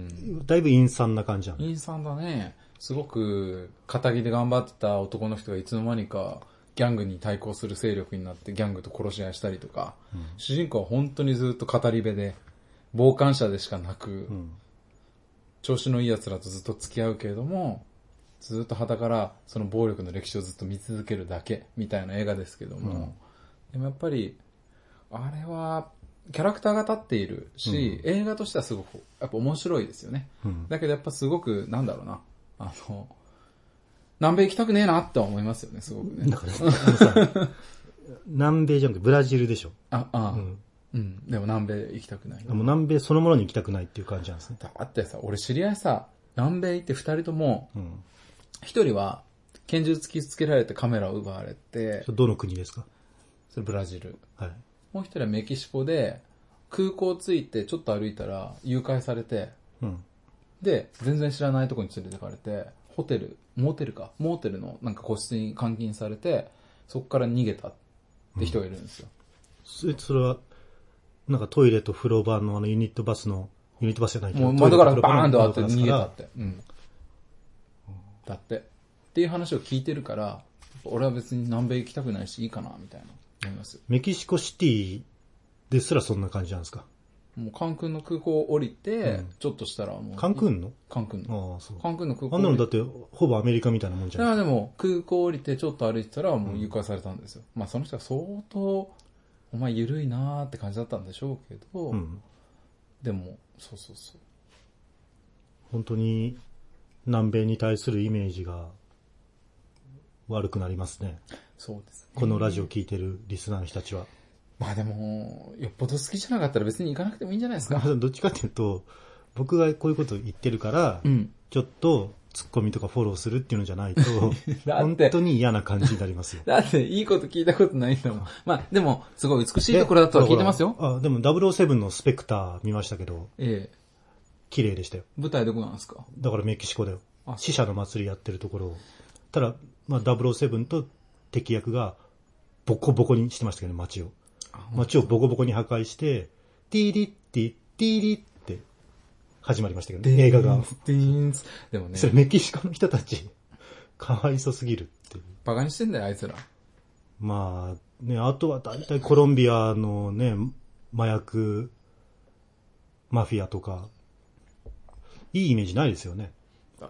だいぶ陰惨な感じなんだ。 陰惨だね。すごく、仇で頑張ってた男の人がいつの間にか、ギャングに対抗する勢力になってギャングと殺し合いしたりとか、うん、主人公は本当にずっと語り部で、傍観者でしかなく、うん、調子のいい奴らとずっと付き合うけれども、ずっと傍からその暴力の歴史をずっと見続けるだけみたいな映画ですけども、うん、でもやっぱり、あれは、キャラクターが立っているし、うん、映画としてはすごく、やっぱ面白いですよね。うん、だけどやっぱすごく、なんだろうな、あの、南米行きたくねえなって思いますよね、すごくね。だからさ南米じゃなくてブラジルでしょ。 あ、ああ、うん。うん。でも南米行きたくない。 でも南米そのものに行きたくないっていう感じなんですね。 だってさ、俺知り合いさ、南米行って二人とも、一、うん、人は拳銃突きつけられてカメラを奪われて。 それどの国ですか？ それブラジル。 はい。 もう一人はメキシコで、空港着いてちょっと歩いたら誘拐されて、うん、で、全然知らないとこに連れてかれて、ホテル、モーテルか、モーテルのなんか個室に監禁されて、そこから逃げたって人がいるんですよ。 うん、それは、なんかトイレと風呂場のあのユニットバスの、ユニットバスじゃないけど、 もう窓からバーンとあって逃げたって。うん。だって。っていう話を聞いてるから、俺は別に南米行きたくないしいいかな、みたいな思います。 メキシコシティですらそんな感じなんですか？ もうカンクンの空港降りて、うん、ちょっとしたらもう。 カンクンのカンクンの。 ああ、そう。 カンクンの空港。 あんなのだって、ほぼアメリカみたいなもんじゃないですか。 いや、でも、空港降りてちょっと歩いてたら、もう誘拐されたんですよ。うん、まあ、その人は相当、お前緩いなーって感じだったんでしょうけど、うん、でも、そうそうそう。 本当に、南米に対するイメージが、悪くなりますね。 そうですね。 このラジオを聞いてるリスナーの人たちは。 まあでも、よっぽど好きじゃなかったら別に行かなくてもいいんじゃないですか。 どっちかっていうと、僕がこういうこと言ってるから、うん、ちょっとツッコミとかフォローするっていうのじゃないと、本当に嫌な感じになりますよ。 だっていいこと聞いたことないんだもん。まあでも、すごい美しいところだとは聞いてますよ。 あ、でもダブルオーセブンのスペクター見ましたけど、ええ、綺麗でしたよ。 舞台どこなんですか？ だからメキシコだよ。死者の祭りやってるところを。ただ、まあダブルオーセブンと敵役がボコボコにしてましたけど、街を。街をボコボコに破壊して、ティーリッティッティーリって始まりましたけど、ね、映画が。 でもね。 それメキシコの人たち、かわいそすぎるっていう。 バカにしてんだよ、あいつら。 まあ、ね、あとは大体コロンビアのね、麻薬、マフィアとか、いいイメージないですよね。 だって、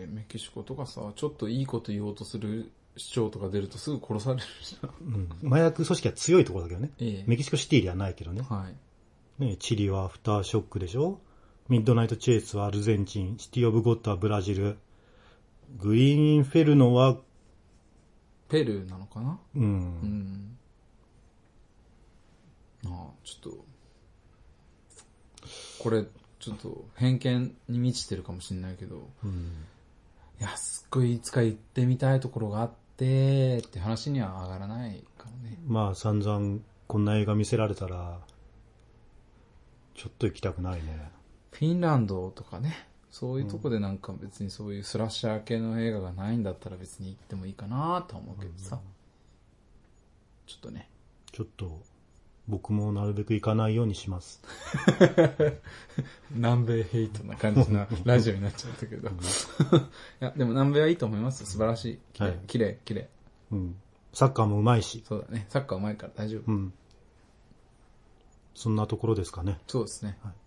メキシコとかさ、ちょっといいこと言おうとする市長とか出るとすぐ殺されるしな。 うん。麻薬組織は強いところだけどね。ええ、メキシコシティではないけどね。 はい。 ね、チリはアフターショックでしょ？ミッドナイトチェイスはアルゼンチン、シティオブゴッドはブラジル、グリーンインフェルノは、 ペルーなのかな？ うん。うん。 ああ、ちょっと、これ、ちょっと偏見に満ちてるかもしれないけど、うん、いや、すっごいいつか行ってみたいところがあって、って話には上がらないかもね。 まあ散々こんな映画見せられたら、ちょっと行きたくないね。 フィンランドとかね、そういうとこでなんか別にそういうスラッシャー系の映画がないんだったら別に行ってもいいかなと思うけどさ、うん、ちょっとね。 ちょっと、僕もなるべく行かないようにします。 南米ヘイトな感じなラジオになっちゃったけど。いや、でも南米はいいと思います。素晴らしい。きれい、きれい、きれい。 うん。サッカーも上手いし。 そうだね。サッカー上手いから大丈夫。 うん。そんなところですかね。 そうですね。 はい。